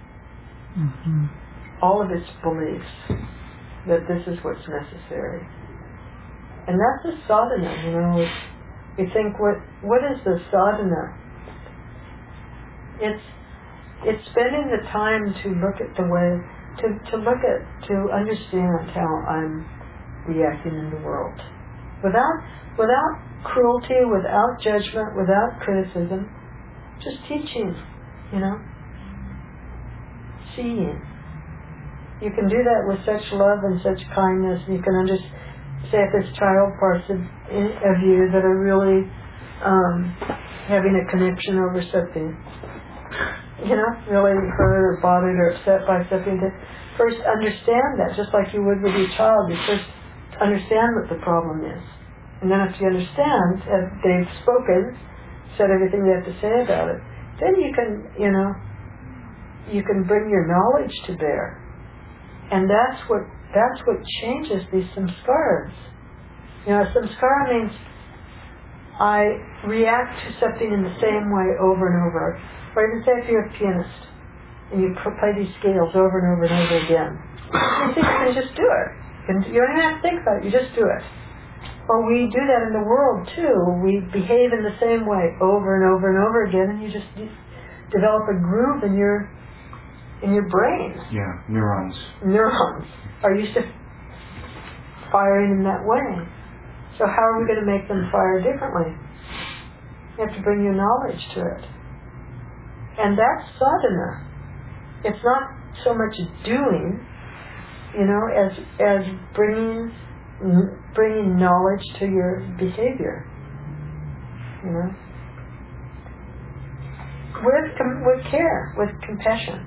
all of its beliefs that this is what's necessary. And that's a sadhana, We think, what is the sadhana? It's spending the time to look at the way, to understand how I'm reacting in the world. Without cruelty, without judgment, without criticism, just teaching, seeing. You can do that with such love and such kindness. You can say if there's child parts of you that are really having a connection over something, really hurt or bothered or upset by something, to first understand that, just like you would with your child. You first understand what the problem is. And then if you understand, as they've spoken, said everything they have to say about it, then you can, you can bring your knowledge to bear. And that's what changes these samskaras. Samskara means I react to something in the same way over and over. Or even say if you're a pianist and you play these scales over and over and over again. You think you can just do it. You don't even have to think about it, you just do it. Or we do that in the world too. We behave in the same way over and over and over again, and you just develop a groove in your brain. Yeah, neurons. Neurons are used to firing in that way. So how are we going to make them fire differently? You have to bring your knowledge to it. And that's sadhana. It's not so much doing, as bringing knowledge to your behavior. With care, with compassion.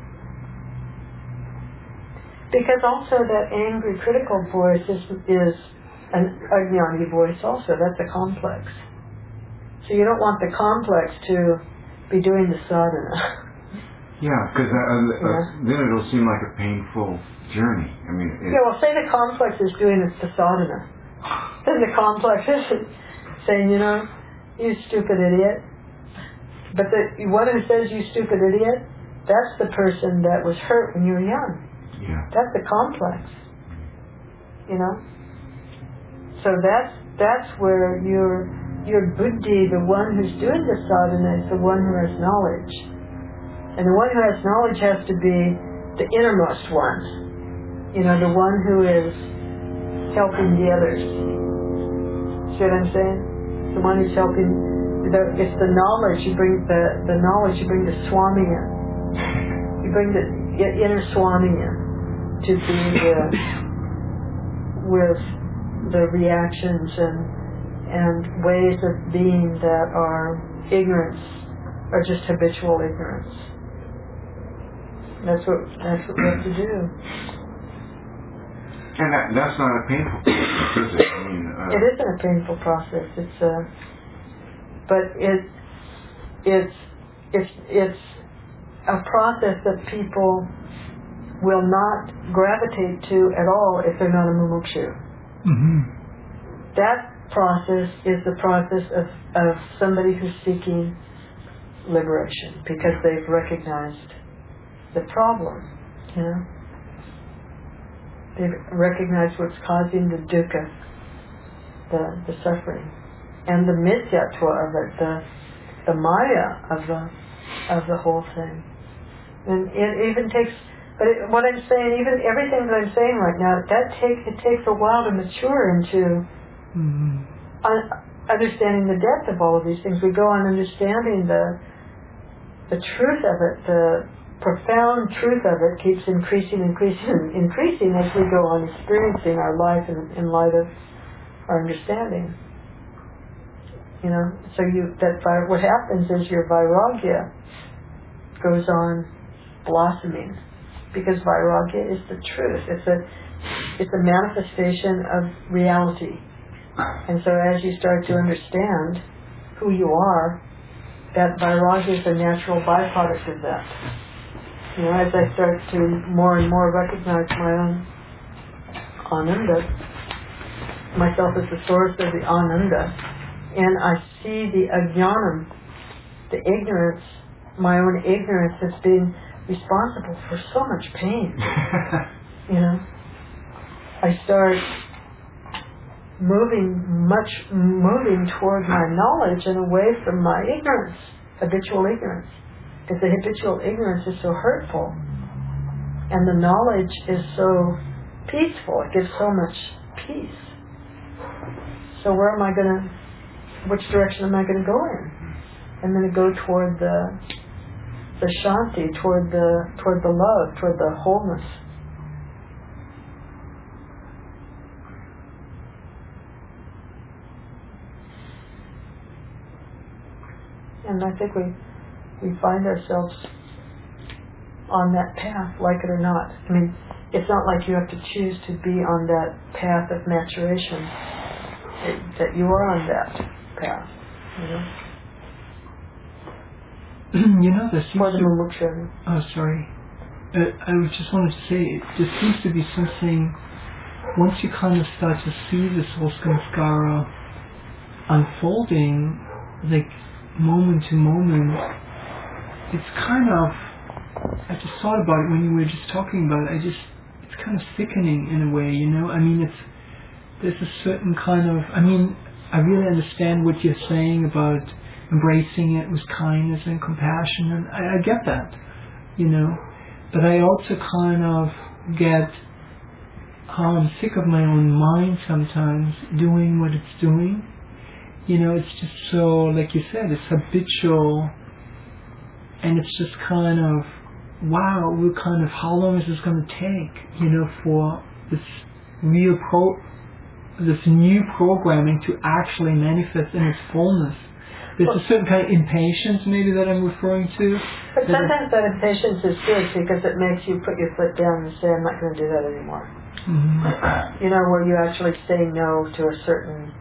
Because also that angry, critical voice is an ajnani voice also. That's a complex. So you don't want the complex to be doing the sadhana. Yeah, because then it'll seem like a painful journey. I mean, say the complex is doing the sadhana. Then the complex isn't saying, you stupid idiot. But the one who says you stupid idiot, that's the person that was hurt when you were young. Yeah. That's the complex. So that's where your buddhi, the one who's doing the sadhana, is the one who has knowledge. And the one who has knowledge has to be the innermost one. The one who is helping the others. See what I'm saying? The one who's helping. It's the knowledge you bring. The knowledge you bring the Swami in. You bring the inner Swami in to be with the reactions and ways of being that are ignorance, or just habitual ignorance. That's what we have to do. And that's not a painful process, is it? I mean, it isn't a painful process. It's a process that people will not gravitate to at all if they're not a mumukshu. Mm-hmm. That process is the process of somebody who's seeking liberation because they've recognized the problem, They've recognized what's causing the dukkha, the suffering, and the mithyatva of it, the maya of the whole thing. And it even takes, what I'm saying, even everything that I'm saying right now, it takes a while to mature into understanding the depth of all of these things. We go on understanding the truth of it, the profound truth of it keeps increasing as we go on experiencing our life in light of our understanding. So what happens is your vairagya goes on blossoming, because vairagya is the truth. It's a manifestation of reality. And so as you start to understand who you are, that vairagya is a natural byproduct of that. As I start to more and more recognize my own ananda, myself as the source of the ananda, and I see the ajnanam, the ignorance, my own ignorance as being responsible for so much pain. I start moving toward my knowledge and away from my ignorance, habitual ignorance. Because the habitual ignorance is so hurtful, and the knowledge is so peaceful. It gives so much peace. So which direction am I going to go in? I'm going to go toward the shanti, toward the love, toward the wholeness. And I think we find ourselves on that path, like it or not. I mean, it's not like you have to choose to be on that path of maturation. That you are on that path, you know. You know, there seems for the mumuksha. Oh, sorry. I just wanted to say, there seems to be something, once you kind of start to see this whole samskara unfolding, like moment to moment, it's kind of, I just thought about it when you were just talking about it, it's kind of sickening in a way, you know. I mean, there's a certain kind of, I mean, I really understand what you're saying about embracing it with kindness and compassion, and I get that, you know. But I also kind of get how I'm sick of my own mind sometimes doing what it's doing. You know, it's just so, like you said, it's habitual, and it's just kind of, wow, we're kind of, how long is this going to take, you know, for this new programming to actually manifest in its fullness. There's a certain kind of impatience maybe that I'm referring to. But sometimes that impatience is good because it makes you put your foot down and say, I'm not going to do that anymore. Mm-hmm. You know, where you actually say no to a certain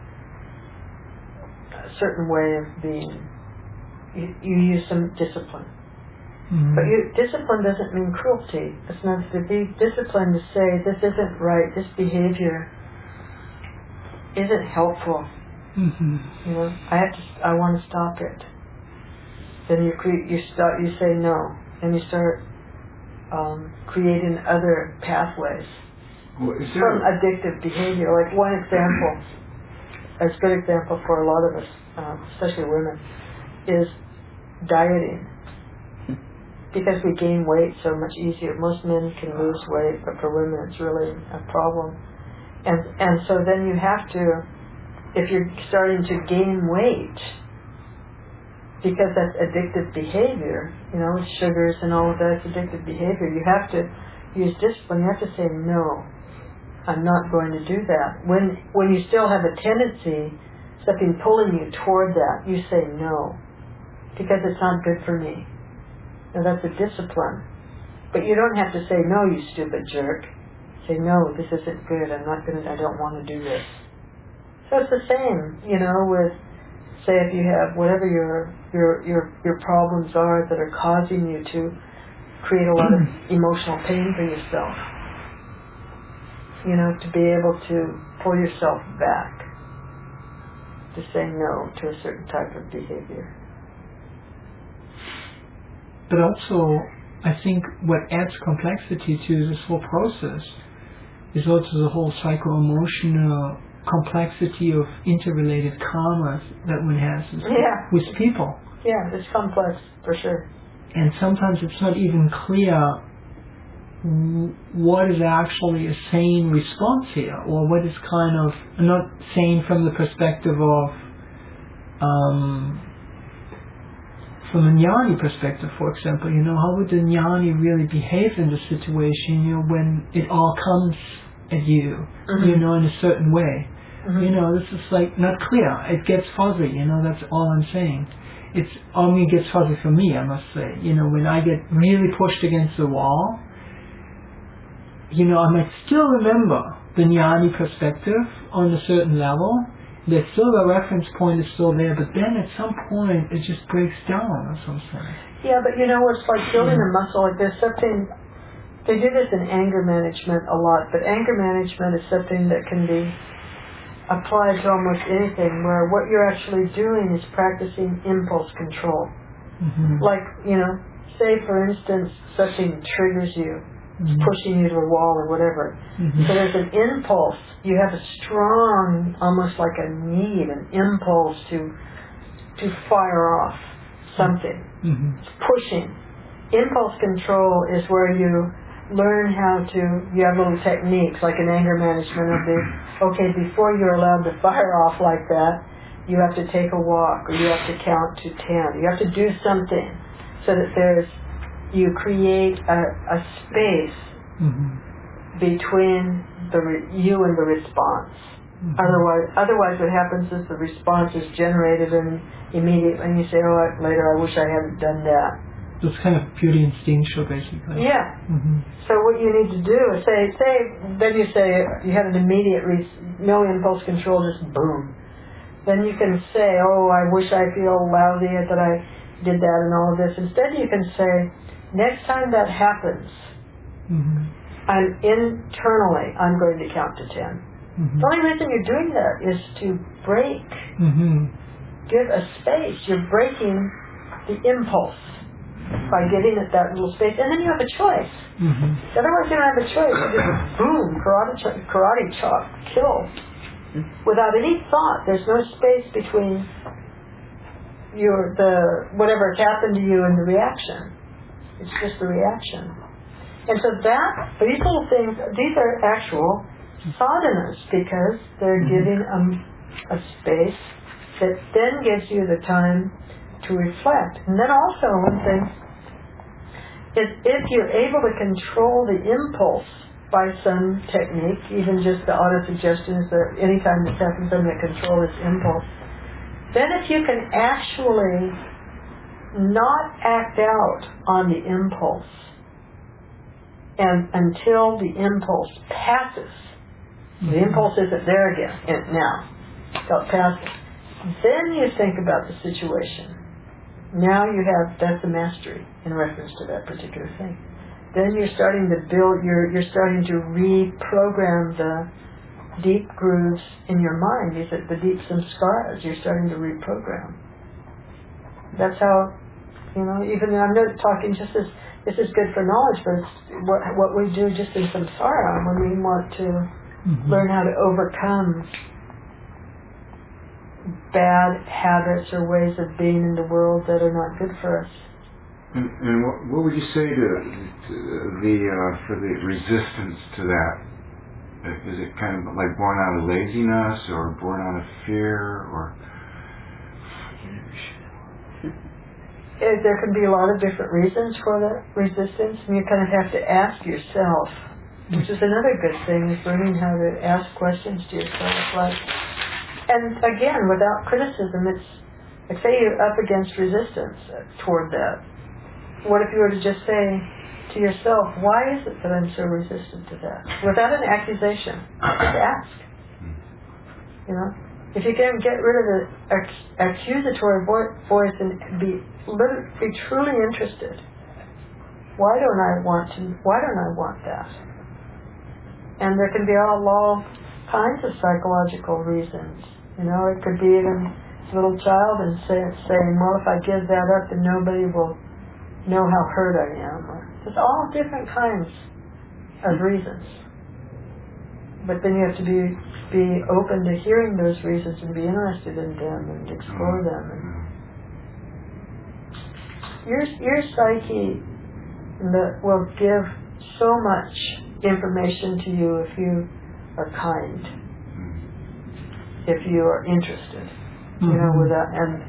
way of being. You use some discipline. Mm-hmm. But discipline doesn't mean cruelty. It's not to be disciplined to say, this isn't right, this behavior isn't helpful. Mm-hmm. You know, I want to stop it. Then you say no, and you start creating other pathways from addictive behavior. Like one example, a good example for a lot of us, especially women, is dieting. Because we gain weight so much easier. Most men can lose weight, but for women it's really a problem. And so then you have to, if you're starting to gain weight, because that's addictive behavior, you know, with sugars and all of that's addictive behavior, you have to use discipline. You have to say, no, I'm not going to do that. When you still have a tendency, something pulling you toward that, you say no, because it's not good for me. Now that's a discipline. But you don't have to say, no, you stupid jerk. Say, no, this isn't good. I don't want to do this. So it's the same, you know, with, say, if you have whatever your problems are that are causing you to create a lot of emotional pain for yourself. You know, to be able to pull yourself back, to say no to a certain type of behavior. But also, I think what adds complexity to this whole process is also the whole psycho-emotional complexity of interrelated karmas that one has with people. Yeah, it's complex, for sure. And sometimes it's not even clear what is actually a sane response here, or what is kind of, not sane from the perspective of, from a jnani perspective, for example, you know, how would the jnani really behave in the situation, you know, when it all comes at you, mm-hmm. you know, in a certain way. Mm-hmm. You know, this is like not clear. It gets fuzzy, you know, that's all I'm saying. It's only gets fuzzy for me, I must say. You know, when I get really pushed against the wall, you know, I might still remember the jnani perspective on a certain level. There's still a reference point is still there, but then at some point it just breaks down or something. Yeah, but you know, it's like building a muscle. Like there's something, they do this in anger management a lot, but anger management is something that can be applied to almost anything, where what you're actually doing is practicing impulse control. Mm-hmm. Like, you know, say for instance, something triggers you pushing you to a wall or whatever. So there's an impulse. You have a strong, almost like a need, an impulse to fire off something. It's pushing. Impulse control is where you learn how to, you have little techniques like in anger management of the, okay, before you're allowed to fire off like that, you have to take a walk or you have to count to 10. You have to do something so that you create a space between you and the response. Otherwise what happens is the response is generated and immediately and you say, oh, later I wish I hadn't done that. It's kind of purely instinctual, basically. Yeah. So what you need to do is then you say you had an immediate no impulse control, just boom. Then you can say, oh, I wish I feel lousy that I did that and all of this. Instead you can say, next time that happens, internally I'm going to count to 10. The only reason you're doing that is to break. Give a space. You're breaking the impulse by giving it that little space, and then you have a choice. Otherwise you don't have a choice. You just boom, karate chop, kill. Without any thought. There's no space between whatever happened to you and the reaction. It's just the reaction. And so these little things, these are actual sadhanas because they're giving a space that then gives you the time to reflect. And then also one thing is if you're able to control the impulse by some technique, even just the auto-suggestion is that anytime this happens I'm going to control this impulse, then if you can actually not act out on the impulse and until the impulse passes, the impulse isn't there again now, so it passes, then you think about the situation. Now that's the mastery in reference to that particular thing. Then you're starting to build, you're starting to reprogram the deep grooves in your mind. These are the deep samskaras. You're starting to reprogram. That's how, even I'm not talking just as, this is good for knowledge, but it's what we do just in samsara when we want to learn how to overcome bad habits or ways of being in the world that are not good for us. And what would you say to for the resistance to that? Is it kind of like born out of laziness or born out of fear or? There can be a lot of different reasons for the resistance, and you kind of have to ask yourself, which is another good thing, is learning how to ask questions to yourself. And again, without criticism, it's like say you're up against resistance toward that. What if you were to just say to yourself, why is it that I'm so resistant to that? Without an accusation. Just ask. If you can get rid of the accusatory voice and be truly interested. Why don't I want that? And there can be all kinds of psychological reasons. It could be even a little child and saying, well, if I give that up, then nobody will know how hurt I am. There's all different kinds of reasons. But then you have to be open to hearing those reasons and be interested in them and explore them. And your psyche will give so much information to you if you are kind, if you are interested, without and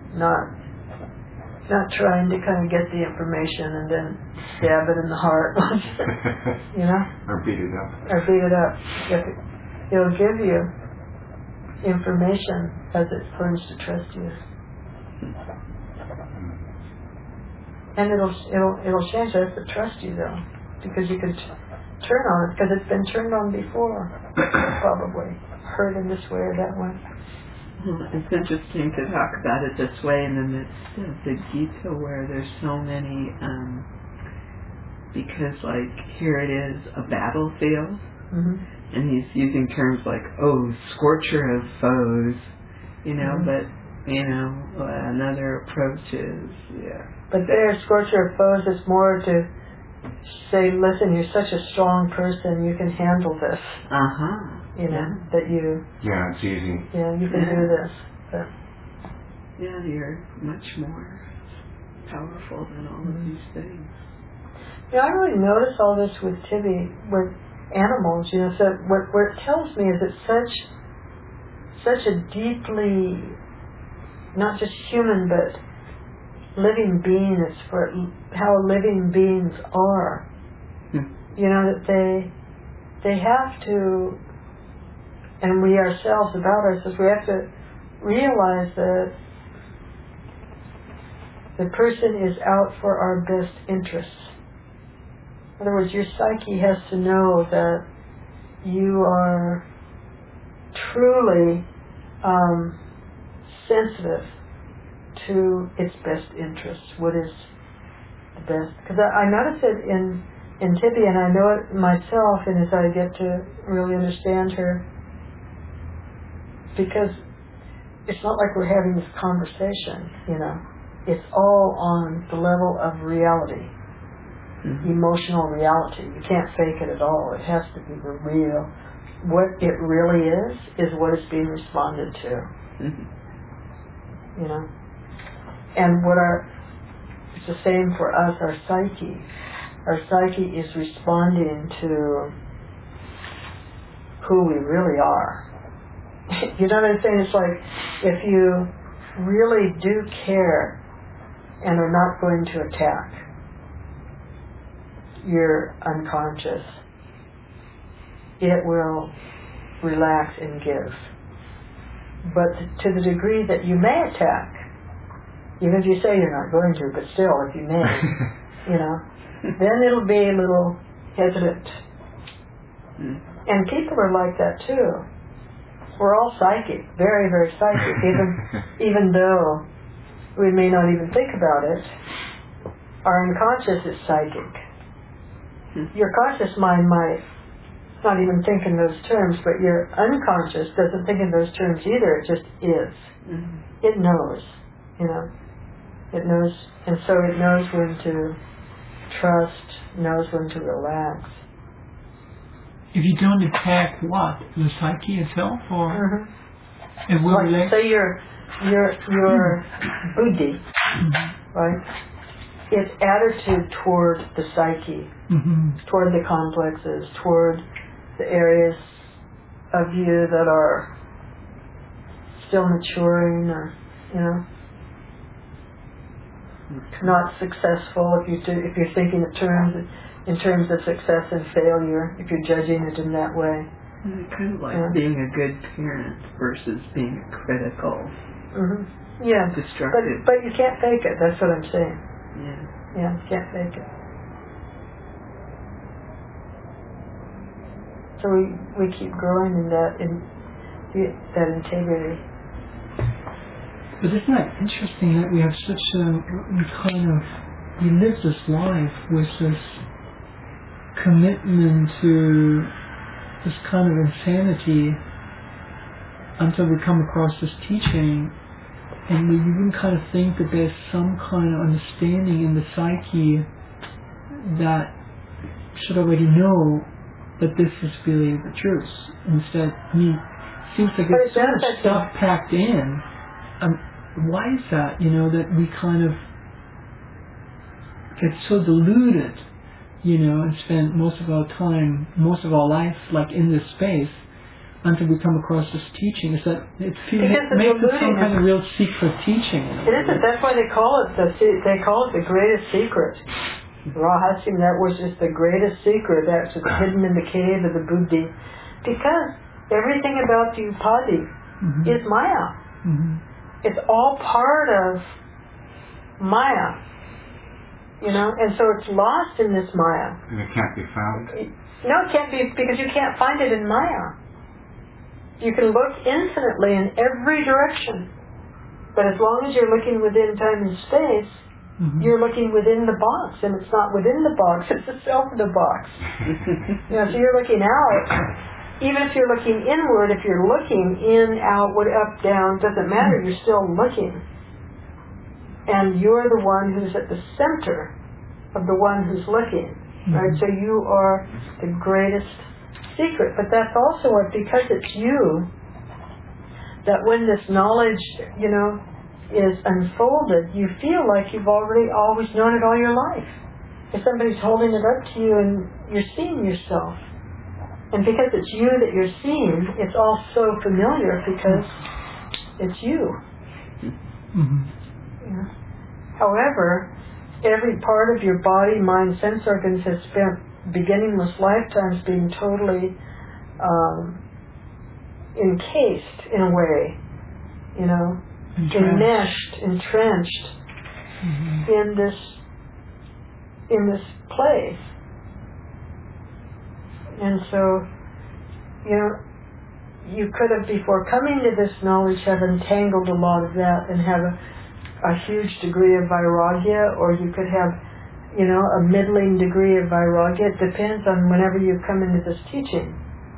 not trying to kind of get the information and then stab it in the heart, or beat it up. It'll give you information as it learns to trust you, and it'll change. It has to trust you though, because you can turn on it because it's been turned on before, probably heard in this way or that way. It's interesting to talk about it this way in the midst of the Gita where there's so many, because like here it is a battlefield, and he's using terms like, scorcher of foes, but, another approach is, But there, scorcher of foes is more to say, listen, you're such a strong person, you can handle this. You know, that you... Yeah, it's easy. Yeah, you can do this. But, yeah, you're much more powerful than all of these things. you know, I really notice all this with Tibby, with animals, you know, so what it tells me is it's such a deeply, not just human, but living being. It's for how living beings are. You know, that they have to, and we ourselves, about ourselves, we have to realize that the person is out for our best interests. In other words, your psyche has to know that you are truly sensitive to its best interests. What is the best? Because I notice it in Tibby, and I know it myself, and as I get to really understand her, because it's not like we're having this conversation, you know. It's all on the level of reality, emotional reality. You can't fake it at all. It has to be the real. What it really is what is being responded to. You know? And it's the same for us, our psyche. Our psyche is responding to who we really are. You know what I'm saying? It's like, if you really do care and are not going to attack your unconscious, it will relax and give. But to the degree that you may attack, even if you say you're not going to, but still, if you may, you know, then it'll be a little hesitant. And people are like that too. We're all psychic, very, very psychic, even though we may not even think about it. Our unconscious is psychic. Your conscious mind might not even think in those terms, but your unconscious doesn't think in those terms either. It just is. It knows, you know. It knows, and so it knows when to trust, knows when to relax. If you don't attack what? The psyche itself, or it will like relax? say your buddhi, right? Its attitude toward the psyche, toward the complexes, toward the areas of you that are still maturing, or, you know, not successful. If you're thinking in terms of success and failure, if you're judging it in that way. Kind of like being a good parent versus being critical. Yeah, destructive. But you can't fake it. That's what I'm saying. Yeah, you can't fake it. So we keep growing in that integrity. But isn't that interesting that we have we live this life with this commitment to this kind of insanity until we come across this teaching, and we even kind of think that there's some kind of understanding in the psyche that should already know that this is really the truth. Instead, it seems like there's so much stuff packed in. Why is that? You know, that we kind of get so deluded, you know, and spend most of our time, most of our life, like in this space, until we come across this teaching. Is that it makes it some kind of real secret teaching? It isn't. That's why they call it the greatest secret. Rahasya, that was just the greatest secret. That's hidden in the cave of the buddhi, because everything about the upadhi is Maya. It's all part of Maya, you know, and so it's lost in this Maya. And it can't be found? No, it can't be, because you can't find it in Maya. You can look infinitely in every direction, but as long as you're looking within time and space, you're looking within the box, and it's not within the box, it's the self of the box. You know, so you're looking out. Even if you're looking inward, if you're looking in, outward, up, down, doesn't matter, you're still looking. And you're the one who's at the center of the one who's looking. right? So you are the greatest secret, but that's also what, because it's you, that when this knowledge, is unfolded, you feel like you've already always known it all your life. If somebody's holding it up to you and you're seeing yourself, and because it's you that you're seeing, it's all so familiar because it's you. However, every part of your body, mind, sense organs has spent beginningless lifetimes being totally encased in a way, enmeshed, entrenched in this place. And so, you could have, before coming to this knowledge, have entangled a lot of that and have a huge degree of vairagya, or you could have, a middling degree of vairagya. It depends on whenever you come into this teaching.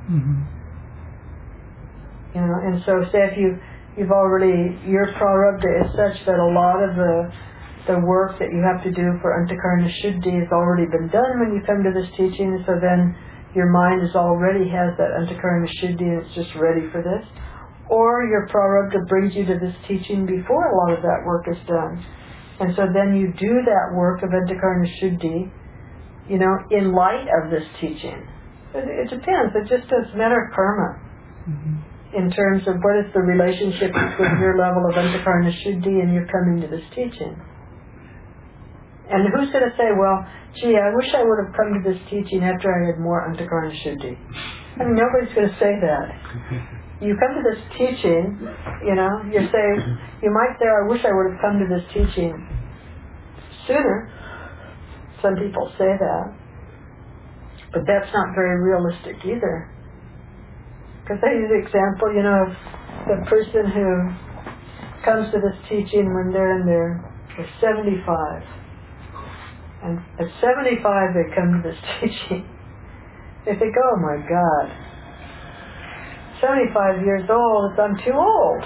And so say if you've already, your prarabdha is such that a lot of the work that you have to do for Antakarana Shuddhi has already been done when you come to this teaching, so then your mind already has that Antakarana Shuddhi and it's just ready for this. Or your prarabdha brings you to this teaching before a lot of that work is done. And so then you do that work of Antakarana Shuddhi, in light of this teaching. It depends. It just does matter of karma. In terms of what is the relationship between your level of Antakarana Shuddhi and your coming to this teaching. And who's going to say, well, gee, I wish I would have come to this teaching after I had more Antakarana Shuddhi. I mean, nobody's going to say that. You come to this teaching, you might say, I wish I would have come to this teaching sooner. Some people say that. But that's not very realistic either. Because I use the example, of the person who comes to this teaching when they're 75. And at 75 they come to this teaching. They think, oh my God, 75 years old, I'm too old.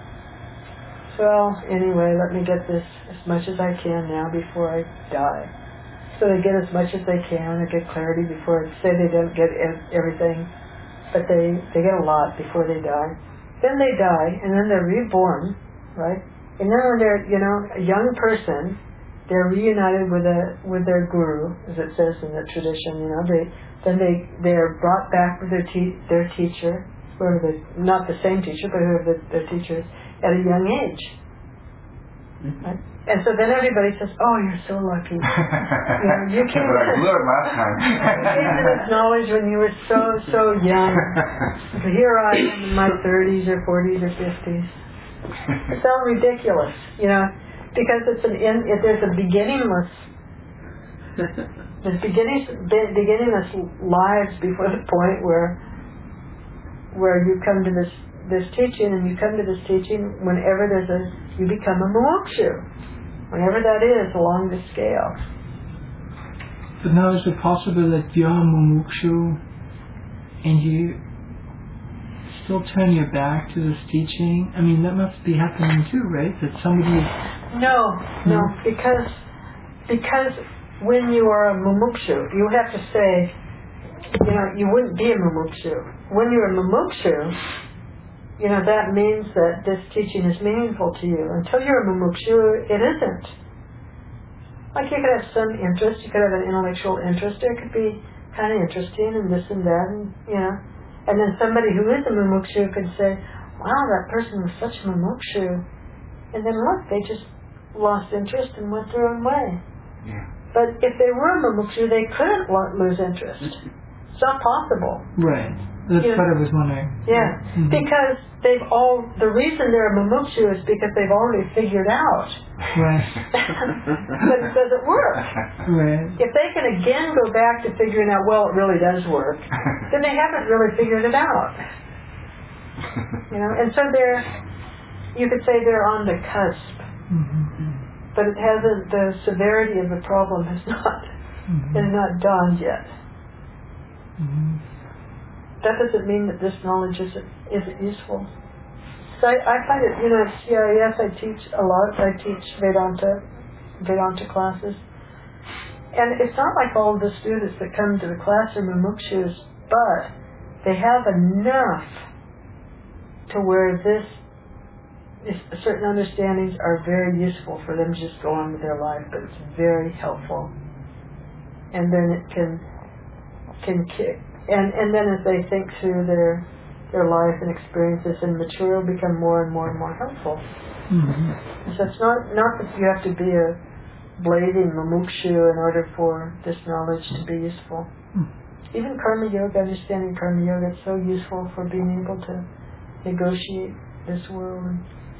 So anyway, let me get this as much as I can now before I die. So they get as much as they can and get clarity before, say they don't get everything, but they get a lot before they die. Then they die, and then they're reborn, right? And then when they're, a young person, they're reunited with their guru, as it says in the tradition. They're brought back with their teacher, not the same teacher, but whoever their teacher is, at a young age. Right? And so then everybody says, "Oh, you're so lucky. You came but I blew it last time. You came to this knowledge when you were so young. So here I am in my 30s or 40s or 50s. It sounds ridiculous, because there's a beginningless. There's beginningless lives before the point where you come to this teaching, and you come to this teaching whenever you become a mumukshu. Whenever that is along the scale. But now is it possible that you're a mumukshu and you still turn your back to this teaching? I mean, that must be happening too, right? That somebody is... No, because when you are a mumukshu, you have to say, you wouldn't be a mumukshu. When you're a mumukshu, that means that this teaching is meaningful to you. Until you're a mumukshu, it isn't. Like you could have some interest, you could have an intellectual interest, it could be kind of interesting and this and that, and then somebody who is a mumukshu could say, wow, that person was such a mumukshu, and then look, they just lost interest and went their own way. Yeah. But if they were a mumukshu, they couldn't lose interest. It's not possible. Right. That's what I was wondering. Yeah, because the reason they're a mumukshu is because they've already figured out right. that it doesn't work. Right. If they can again go back to figuring out, well, it really does work, then they haven't really figured it out. And so you could say they're on the cusp, but it hasn't, the severity of the problem has not dawned yet. That doesn't mean that this knowledge isn't useful. So I find it, at CIS I teach a lot. I teach Vedanta classes. And it's not like all the students that come to the classroom are mumukshus, but they have enough to where certain understandings are very useful for them to just go on with their life, but it's very helpful. And then it can kick. And then as they think through their life and experiences, and mature, become more and more and more helpful. Mm-hmm. So it's not that you have to be a blazing mumukshu in order for this knowledge to be useful. Mm-hmm. Even karma yoga, understanding karma yoga, is so useful for being able to negotiate this world.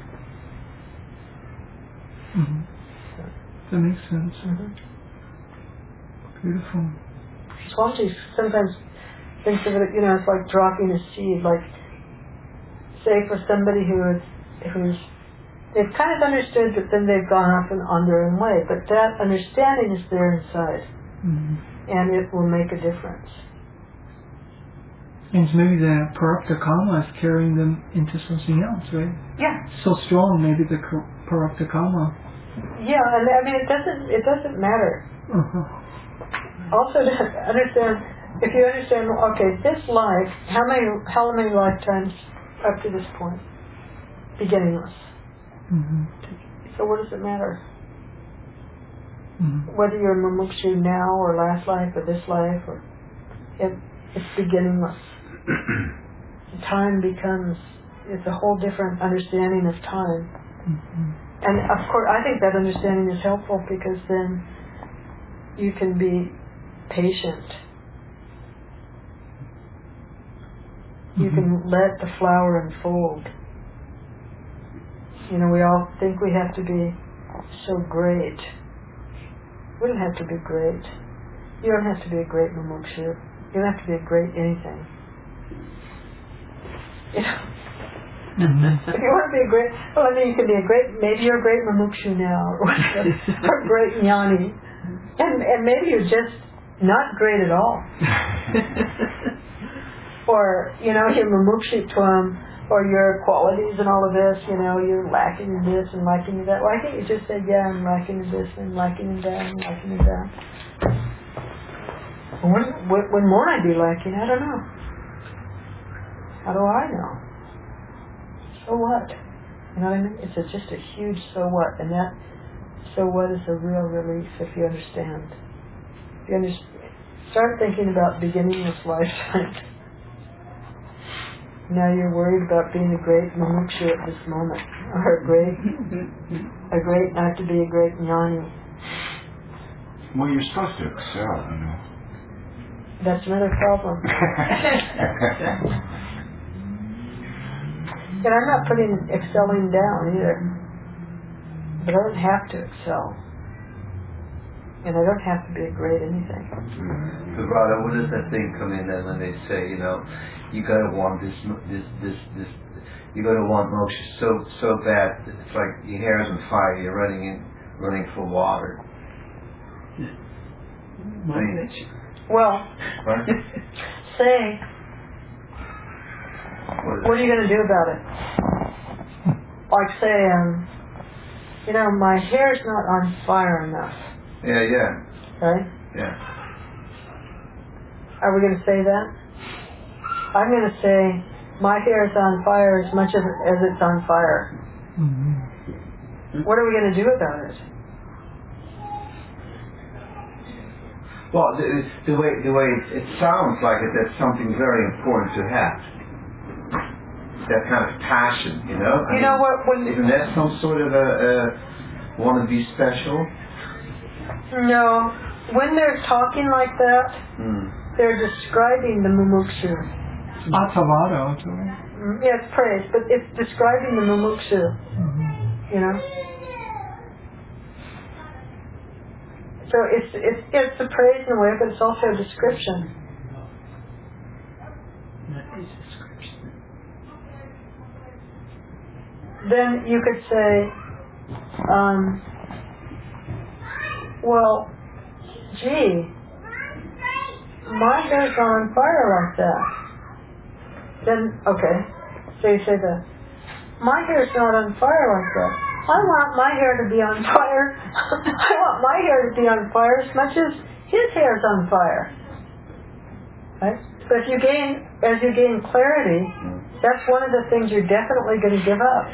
Mm-hmm. That makes sense. Mm-hmm. Beautiful. Swamiji sometimes thinks of it, it's like dropping a seed. Like, say for somebody who's they've kind of understood, but then they've gone off on their own way. But that understanding is there inside, mm-hmm. and it will make a difference. And maybe the parakta karma is carrying them into something else, right? Yeah. So strong, maybe the parakta karma. Yeah, and I mean it doesn't matter. Uh-huh. Also, to understand, if you understand, okay, this life, how many lifetimes up to this point? Beginningless. Mm-hmm. So what does it matter? Mm-hmm. Whether you're mumukshu now or last life or this life, or it's beginningless. Time it's a whole different understanding of time. Mm-hmm. And of course, I think that understanding is helpful because then you can be patient. You can let the flower unfold. We all think we have to be so great. We don't have to be great. You don't have to be a great mumukshu. You don't have to be a great anything. If you want to be a great, you can be a great, maybe you're a great mumukshu now, or a great jnani. And maybe you're just not great at all. Or, you're mumukshutvam, or your qualities and all of this, you're lacking in this and lacking in that. Why can't you just say, yeah, I'm lacking in this and lacking in that and lacking in that? When won't I be lacking? I don't know. How do I know? So what? You know what I mean? It's just a huge so what, and that so what is a real relief if you understand. If you start thinking about beginning this lifetime. Now you're worried about being a great mumukshu at this moment, or not to be a great jnani. Well, you're supposed to excel, That's another problem. And I'm not putting excelling down either. But I don't have to excel. And I don't have to be a great anything. But Radha, where does that thing come in then when they say, you gotta want this, you gotta want moksha so bad, it's like your hair's on fire, you're running for water. Well, say, what are you going to do about it? Like say, my hair's not on fire enough. Yeah. Right? Yeah. Are we going to say that? I'm going to say, my hair is on fire as much as it's on fire. Mm-hmm. What are we going to do about it? Well, the way it sounds like that's something very important to have. That kind of passion, isn't that some sort of want to be special? No. When they're talking like that, they're describing the mumukshu. Atavada. Yeah, it's praise, but it's describing the mumukshu. Mm-hmm. So it's a praise in a way, but it's also a description. That is a description. Then you could say, well, gee, my hair's not on fire like that. Then, okay, so you say that. My hair's not on fire like that. I want my hair to be on fire. I want my hair to be on fire as much as his hair's on fire. Right? But as you gain clarity, that's one of the things you're definitely going to give up.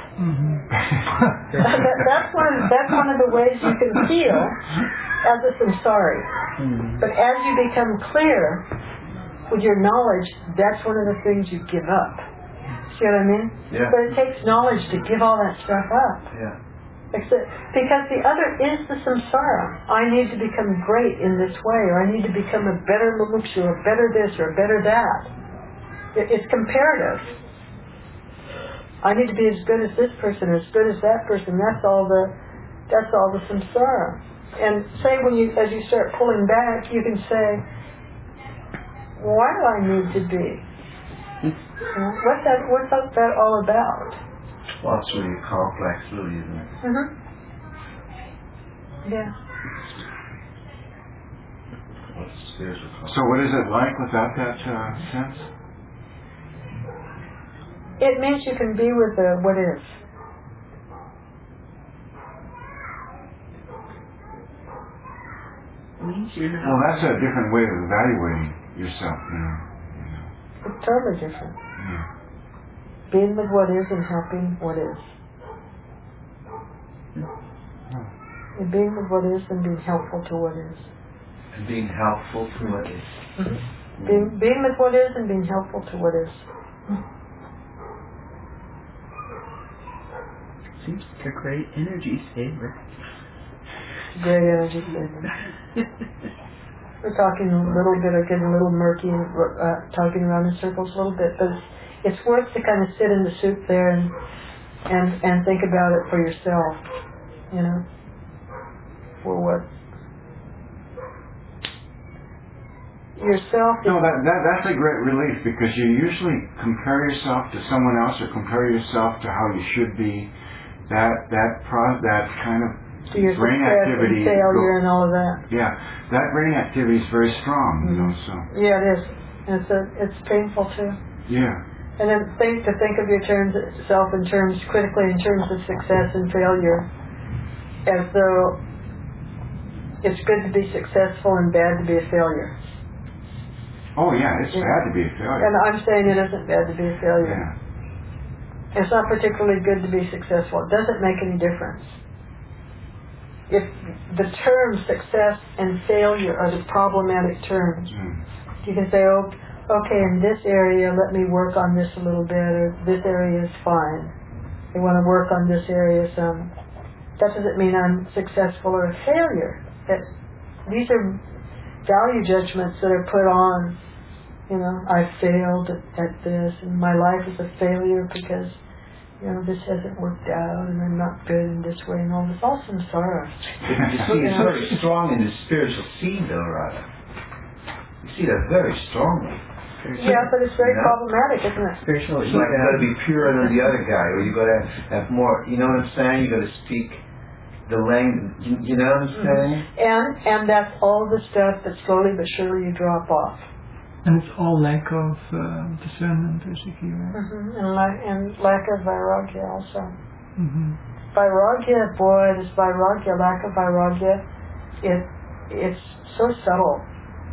That's one of the ways you can feel as a samsari. But as you become clear with your knowledge, that's one of the things you give up. See what I mean? Yeah. But it takes knowledge to give all that stuff up. Yeah. Because the other is the samsara. I need to become great in this way, or I need to become a better mumukshu, or better this, or better that. It's comparative. I need to be as good as this person, or as good as that person. That's all the samsara. And say as you start pulling back, you can say, why do I need to be? What's that all about? Well, it's really complex, really, isn't it? Yeah. What's spiritual complex? So what is it like without that sense? It means you can be with what is. Well, that's a different way of evaluating yourself, you know. It's totally different. Yeah. Being with what is and helping what is. And being with what is and being helpful to what is. And being helpful to what is. Being with what is and being helpful to what is. Seems like a great energy saver. Great energy saver. We're talking a little bit, or getting a little murky, talking around in circles a little bit, but it's worth to kind of sit in the soup there and think about it for yourself, you know, for what yourself. No, that's a great relief, because you usually compare yourself to someone else, or compare yourself to how you should be. That kind of to your brain success activity, and failure and all of that. Yeah, that brain activity is very strong, you know. So yeah, it is. And it's painful too. Yeah. And then think of yourself in terms critically in terms of success and failure, as though it's good to be successful and bad to be a failure. Oh yeah, it's bad to be a failure. And I'm saying it isn't bad to be a failure. Yeah. It's not particularly good to be successful. It doesn't make any difference. If the terms success and failure are the problematic terms, you can say, oh, okay, in this area, let me work on this a little bit, or this area is fine. I want to work on this area some. That doesn't mean I'm successful or a failure. These are value judgments that are put on. You know, I failed at this, and my life is a failure because, you know, this hasn't worked out, and I'm not good in this way, and all this. All samsara. You see it's very strong in the spiritual scene, though, Radha. You see that very strongly. Yeah, but it's very problematic, isn't it? Spiritual, it's like you got to be purer than the other guy, or you got to have more. You know what I'm saying? You got to speak the language. You know what I'm saying? And that's all the stuff that slowly but surely you drop off. And it's all lack of discernment, basically, right? And lack of vairagya also. Vairagya, boy, this vairagya, lack of vairagya, it's so subtle.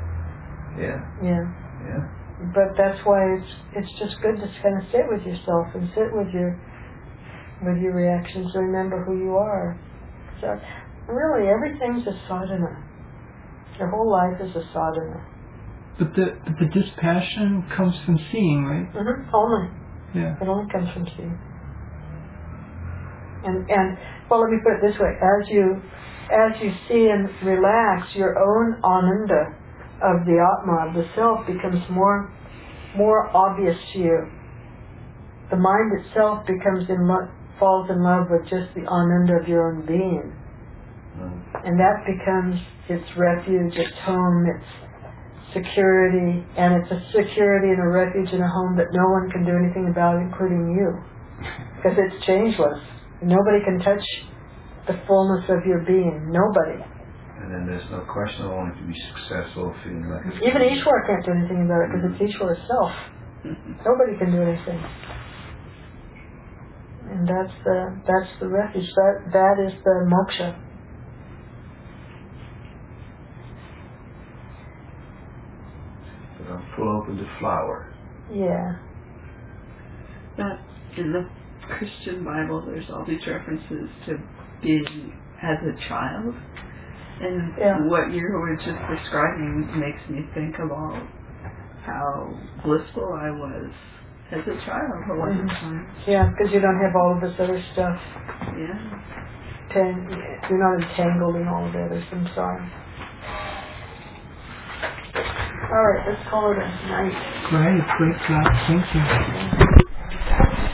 Yeah. But that's why it's just good to kind of sit with yourself and sit with your reactions. Remember who you are. So really, everything's a sadhana. Your whole life is a sadhana. But the dispassion comes from seeing, right? Only. Yeah. It only comes from seeing. And well, let me put it this way: as you see and relax, your own ananda of the Atma, of the self, becomes more obvious to you. The mind itself falls in love with just the ananda of your own being, and that becomes its refuge, its home, its security, and it's a security and a refuge and a home that no one can do anything about, including you, because it's changeless. Nobody can touch the fullness of your being. Nobody. And then there's no question of wanting to be successful, feeling like it's... Even Ishwar can't do anything about it, because it's Ishwar's self. Nobody can do anything. And that's the refuge. That is the moksha. Pull open the flower. Yeah. That in the Christian Bible, there's all these references to being as a child. And what you were just describing makes me think about how blissful I was as a child a lot of times. Yeah, because you don't have all of this other stuff. Yeah. You're not entangled in all of the other samsara. All right, let's call it a night. Great class. Thank you.